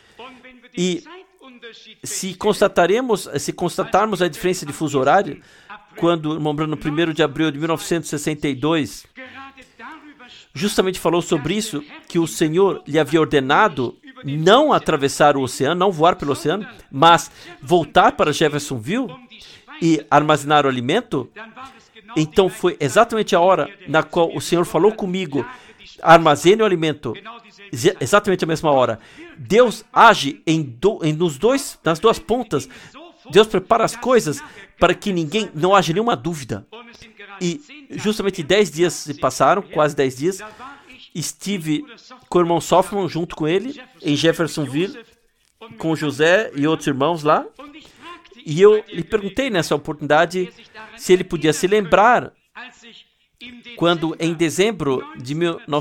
E se constatarmos a diferença de fuso horário, quando o irmão Branham, no 1º de abril de 1962, justamente falou sobre isso, que o Senhor lhe havia ordenado não atravessar o oceano, não voar pelo oceano, mas voltar para Jeffersonville e armazenar o alimento. Então foi exatamente a hora na qual o Senhor falou comigo: armazene o alimento. Exatamente a mesma hora. Deus age nas duas pontas. Deus prepara as coisas para que não haja nenhuma dúvida. E justamente 10 dias se passaram, quase 10 dias. Estive com o irmão Softman junto com ele em Jeffersonville, com José e outros irmãos lá. E eu lhe perguntei nessa oportunidade se ele podia se lembrar quando, em dezembro de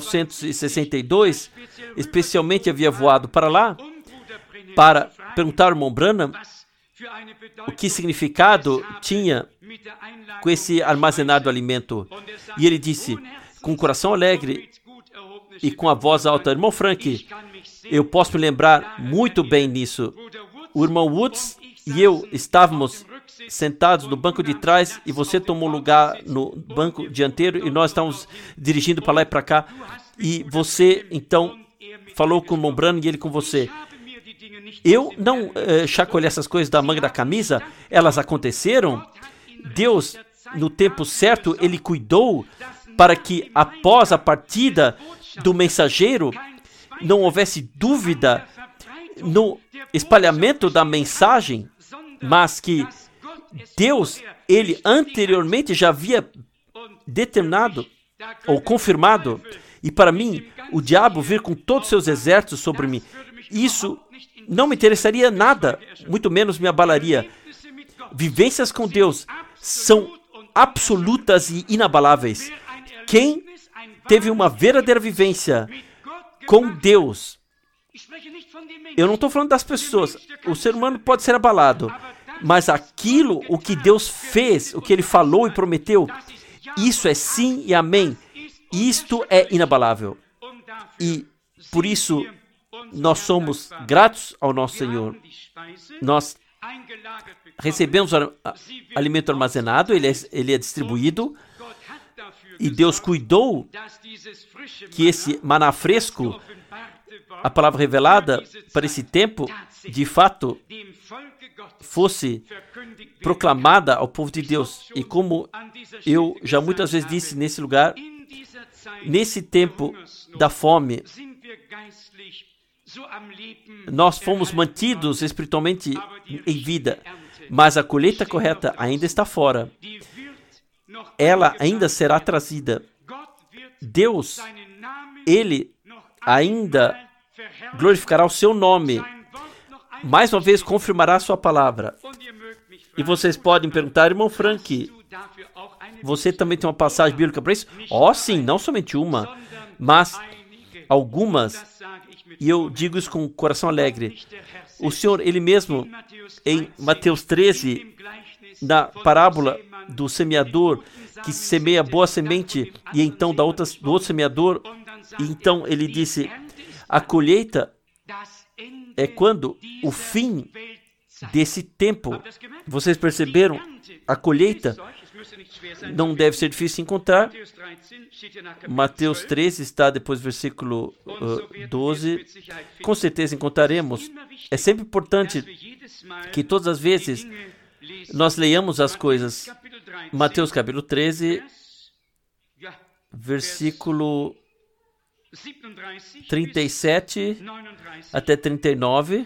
1962, especialmente havia voado para lá para perguntar ao irmão Branham o que significado tinha com esse armazenado alimento. E ele disse, com o coração alegre e com a voz alta: irmão Frank, eu posso me lembrar muito bem nisso. O irmão Woods e eu estávamos sentados no banco de trás e você tomou lugar no banco dianteiro e nós estávamos dirigindo para lá e para cá. E você, então, falou com o irmão Branham e ele com você. Eu não chacoalhei essas coisas da manga da camisa, elas aconteceram. Deus, no tempo certo, Ele cuidou para que, após a partida do mensageiro, não houvesse dúvida no espalhamento da mensagem, mas que Deus, Ele anteriormente já havia determinado ou confirmado. E para mim, o diabo vir com todos os seus exércitos sobre mim, isso não me interessaria nada, muito menos me abalaria. Vivências com Deus são absolutas e inabaláveis. Quem teve uma verdadeira vivência com Deus, eu não estou falando das pessoas, o ser humano pode ser abalado, mas aquilo, o que Deus fez, o que Ele falou e prometeu, isso é sim e amém. Isto é inabalável. E por isso nós somos gratos ao nosso Senhor. Nós recebemos o alimento armazenado, ele é distribuído, E Deus cuidou que esse maná fresco, a palavra revelada para esse tempo, de fato, fosse proclamada ao povo de Deus. E como eu já muitas vezes disse nesse lugar, nesse tempo da fome, nós fomos mantidos espiritualmente em vida, mas a colheita correta ainda está fora. Ela ainda será trazida. Deus, Ele ainda glorificará o seu nome. Mais uma vez confirmará a sua palavra. E vocês podem perguntar, irmão Frank, você também tem uma passagem bíblica para isso? Sim, não somente uma, mas algumas. E eu digo isso com o coração alegre. O Senhor, Ele mesmo, em Mateus 13, na parábola do semeador, que semeia boa semente, e então do outro semeador, e então Ele disse, a colheita é quando o fim desse tempo. Vocês perceberam? A colheita não deve ser difícil encontrar. Mateus 13 está depois do versículo 12. Com certeza encontraremos. É sempre importante que todas as vezes nós leiamos as coisas. Mateus capítulo 13, versículo 37 até 39.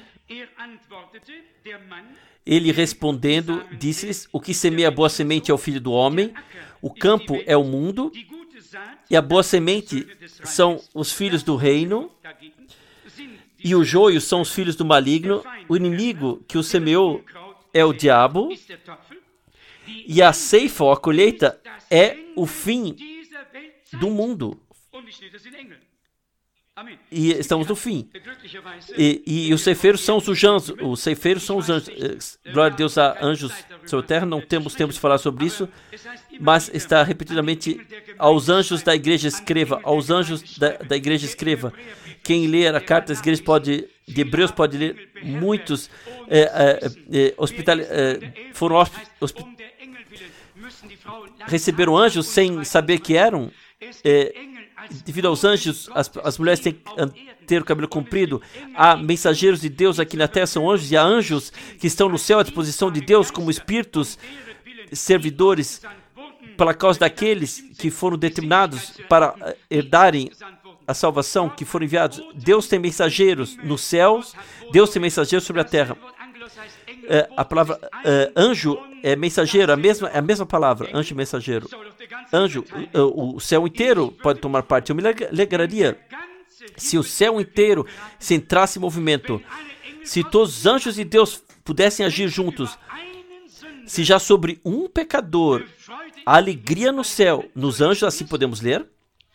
Ele respondendo, disse-lhes, o que semeia a boa semente é o Filho do Homem, o campo é o mundo, e a boa semente são os filhos do reino, e o joio são os filhos do maligno, o inimigo que o semeou é o diabo, e a ceifa, ou a colheita, é o fim do mundo. E estamos no fim. E os ceifeiros são os anjos. Os ceifeiros são os anjos. Glória a Deus, há anjos sobre a terra. Não temos tempo de falar sobre isso, mas está repetidamente aos anjos da igreja escreva. Aos anjos da igreja escreva. Quem ler a carta das igrejas de Hebreus pode ler muitos receberam anjos sem saber que eram. Devido aos anjos, as mulheres têm que ter o cabelo comprido. Há mensageiros de Deus aqui na terra, são anjos, e há anjos que estão no céu à disposição de Deus como espíritos servidores pela causa daqueles que foram determinados para herdarem a salvação, que foram enviados. Deus tem mensageiros nos céus, Deus tem mensageiros sobre a terra. A palavra anjo é mensageiro, é a mesma palavra, anjo e mensageiro. Anjo, o céu inteiro pode tomar parte. Eu me alegraria se o céu inteiro se entrasse em movimento, se todos os anjos de Deus pudessem agir juntos, se já sobre um pecador a alegria no céu, nos anjos, assim podemos ler.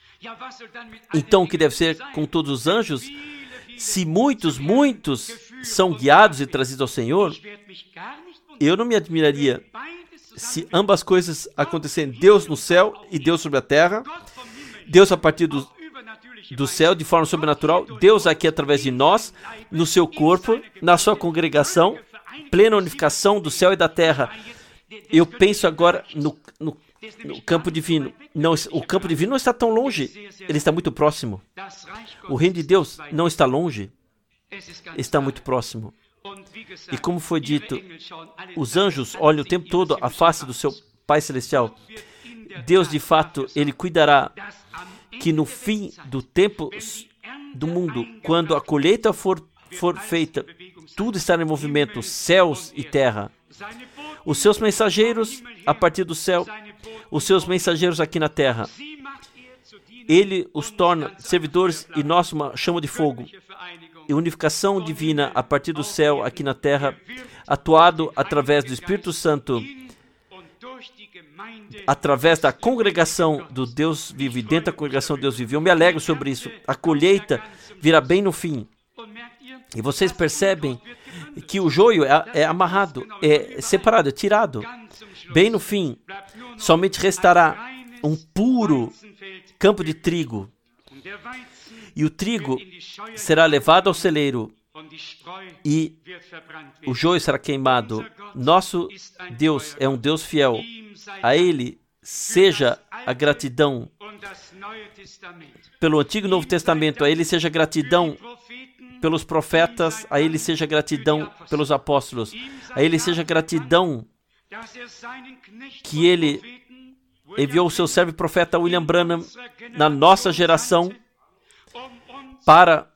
Então o que deve ser com todos os anjos? Se muitos são guiados e trazidos ao Senhor, eu não me admiraria se ambas coisas acontecerem, Deus no céu e Deus sobre a terra, Deus a partir do céu de forma sobrenatural, Deus aqui através de nós, no seu corpo, na sua congregação, plena unificação do céu e da terra. Eu penso agora no campo divino. Não, o campo divino não está tão longe, ele está muito próximo. O reino de Deus não está longe, está muito próximo. E como foi dito, os anjos olham o tempo todo a face do seu Pai Celestial. Deus, de fato, Ele cuidará que no fim do tempo do mundo, quando a colheita for feita, tudo estará em movimento, céus e terra. Os seus mensageiros a partir do céu, os seus mensageiros aqui na terra. Ele os torna servidores e nós uma chama de fogo. E unificação divina a partir do céu aqui na terra, atuado através do Espírito Santo, através da congregação do Deus vivo e dentro da congregação do Deus vivo. Eu me alegro sobre isso. A colheita virá bem no fim. E vocês percebem que o joio é amarrado, é separado, é tirado. Bem no fim, somente restará um puro campo de trigo. E o trigo será levado ao celeiro e o joio será queimado. Nosso Deus é um Deus fiel. A Ele seja a gratidão pelo Antigo e Novo Testamento, a Ele seja gratidão pelos profetas, a Ele seja gratidão pelos apóstolos, a Ele seja gratidão que Ele enviou o seu servo e profeta William Branham na nossa geração para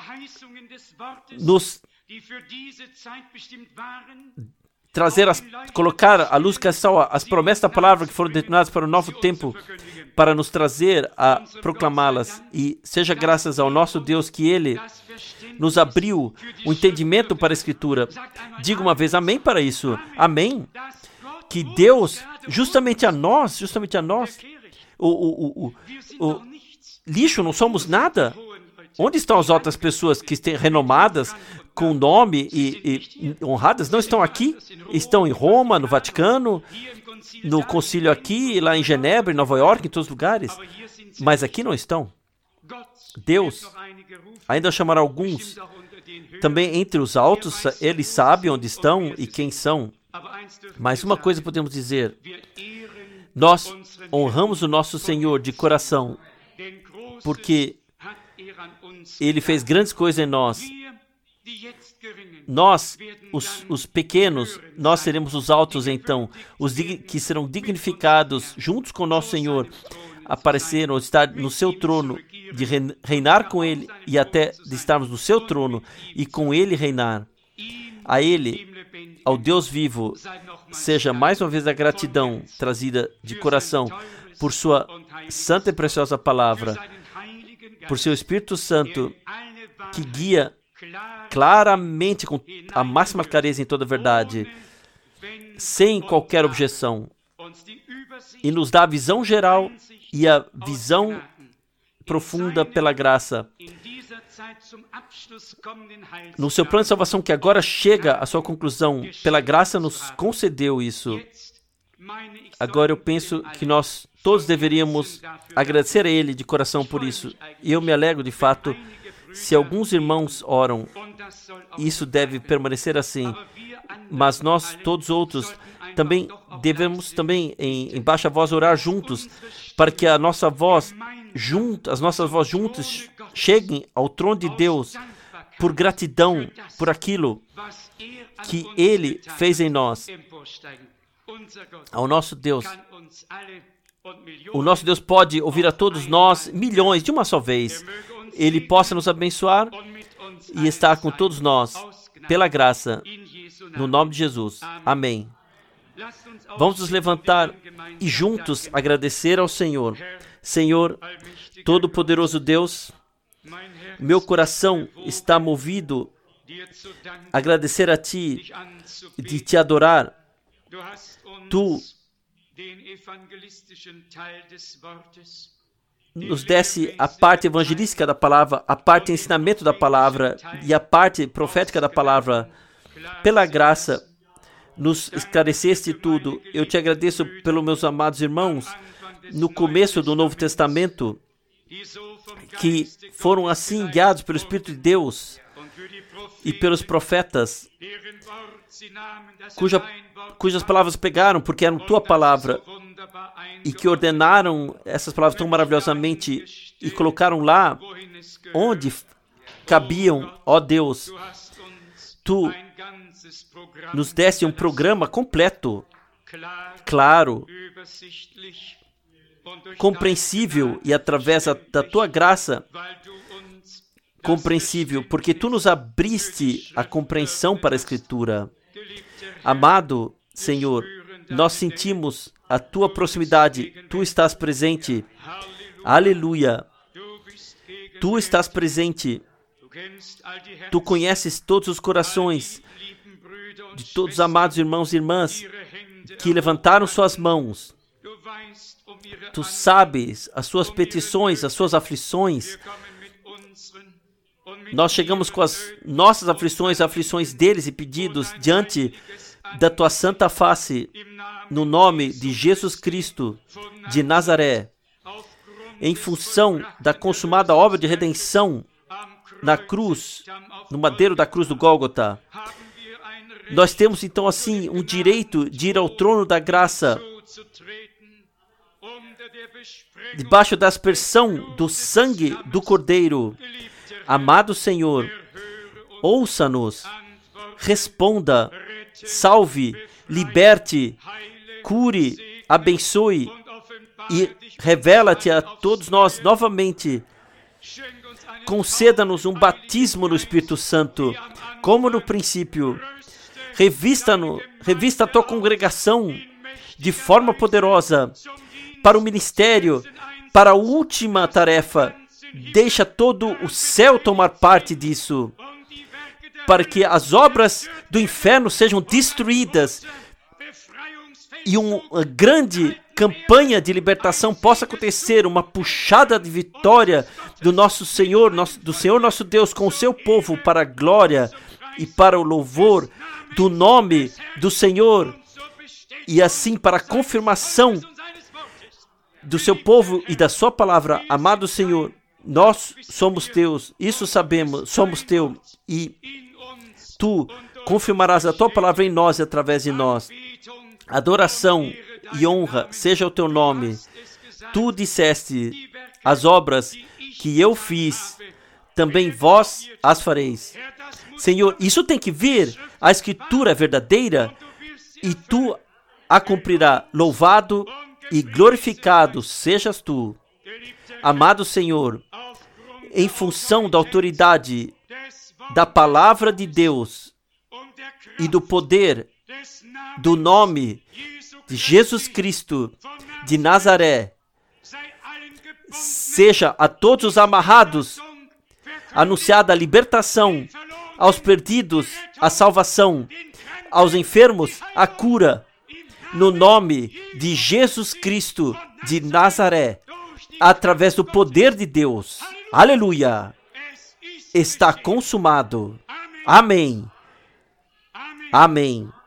nos trazer, colocar à luz que as promessas da palavra que foram determinadas para o novo tempo, para nos trazer a proclamá-las. E seja graças ao nosso Deus que Ele nos abriu o entendimento para a Escritura. Diga uma vez amém para isso. Amém. Que Deus, justamente a nós, o lixo, não somos nada. Onde estão as outras pessoas que estão renomadas, com nome e honradas? Não estão aqui? Estão em Roma, no Vaticano, no concílio aqui, lá em Genebra, em Nova York, em todos os lugares. Mas aqui não estão. Deus ainda chamará alguns. Também entre os altos, Ele sabe onde estão e quem são. Mas uma coisa podemos dizer: nós honramos o nosso Senhor de coração, porque Ele fez grandes coisas em nós. Nós, os pequenos, nós seremos os altos então, os que serão dignificados juntos com o nosso Senhor, apareceram, estar no seu trono, de reinar com Ele e até de estarmos no seu trono e com Ele reinar. A Ele, ao Deus vivo, seja mais uma vez a gratidão trazida de coração por sua santa e preciosa palavra, por seu Espírito Santo, que guia claramente com a máxima clareza em toda a verdade, sem qualquer objeção, e nos dá a visão geral e a visão profunda pela graça. No seu plano de salvação, que agora chega à sua conclusão, pela graça nos concedeu isso. Agora eu penso que nós todos deveríamos agradecer a Ele de coração por isso. E eu me alegro de fato, se alguns irmãos oram, isso deve permanecer assim. Mas nós, todos outros, também devemos também em baixa voz orar juntos, para que a nossa voz as nossas vozes juntas cheguem ao trono de Deus por gratidão por aquilo que Ele fez em nós. Ao nosso Deus. O nosso Deus pode ouvir a todos nós, milhões, de uma só vez. Ele possa nos abençoar e estar com todos nós, pela graça, no nome de Jesus. Amém. Vamos nos levantar e juntos agradecer ao Senhor. Senhor, Todo-Poderoso Deus, meu coração está movido a agradecer a Ti, de Te adorar. Tu nos desse a parte evangelística da palavra, a parte ensinamento da palavra e a parte profética da palavra. Pela graça, nos esclareceste tudo. Eu Te agradeço pelos meus amados irmãos no começo do Novo Testamento, que foram assim guiados pelo Espírito de Deus e pelos profetas, cujas palavras pegaram, porque eram Tua palavra, e que ordenaram essas palavras tão maravilhosamente e colocaram lá onde cabiam. Ó Deus, Tu nos deste um programa completo, claro, compreensível, e através da Tua graça, compreensível, porque Tu nos abriste a compreensão para a Escritura. Amado Senhor, nós sentimos a Tua proximidade. Tu estás presente. Aleluia. Tu estás presente. Tu conheces todos os corações de todos os amados irmãos e irmãs que levantaram suas mãos. Tu sabes as suas petições, as suas aflições. Nós chegamos com as nossas aflições deles e pedidos diante da Tua santa face, no nome de Jesus Cristo de Nazaré, em função da consumada obra de redenção na cruz, no madeiro da cruz do Gólgota. Nós temos então assim um direito de ir ao trono da graça debaixo da aspersão do sangue do Cordeiro. Amado Senhor, ouça-nos, responda, salve, liberte, cure, abençoe e revela-te a todos nós novamente. Conceda-nos um batismo no Espírito Santo, como no princípio. Revista a tua congregação de forma poderosa para o ministério, para a última tarefa. Deixa todo o céu tomar parte disso, para que as obras do inferno sejam destruídas e uma grande campanha de libertação possa acontecer, uma puxada de vitória do nosso Senhor, nosso Deus com o seu povo para a glória e para o louvor do nome do Senhor, e assim para a confirmação do seu povo e da sua palavra. Amado Senhor, nós somos teus, isso sabemos, somos teu, e tu confirmarás a tua palavra em nós e através de nós. Adoração e honra seja o teu nome. Tu disseste, as obras que eu fiz, também vós as fareis. Senhor, isso tem que vir, a Escritura é verdadeira, e tu a cumprirá. Louvado e glorificado sejas tu. Amado Senhor, em função da autoridade da palavra de Deus e do poder do nome de Jesus Cristo de Nazaré, seja a todos os amarrados anunciada a libertação, aos perdidos a salvação, aos enfermos a cura, no nome de Jesus Cristo de Nazaré, através do poder de Deus. Aleluia! Está consumado. Amém. Amém.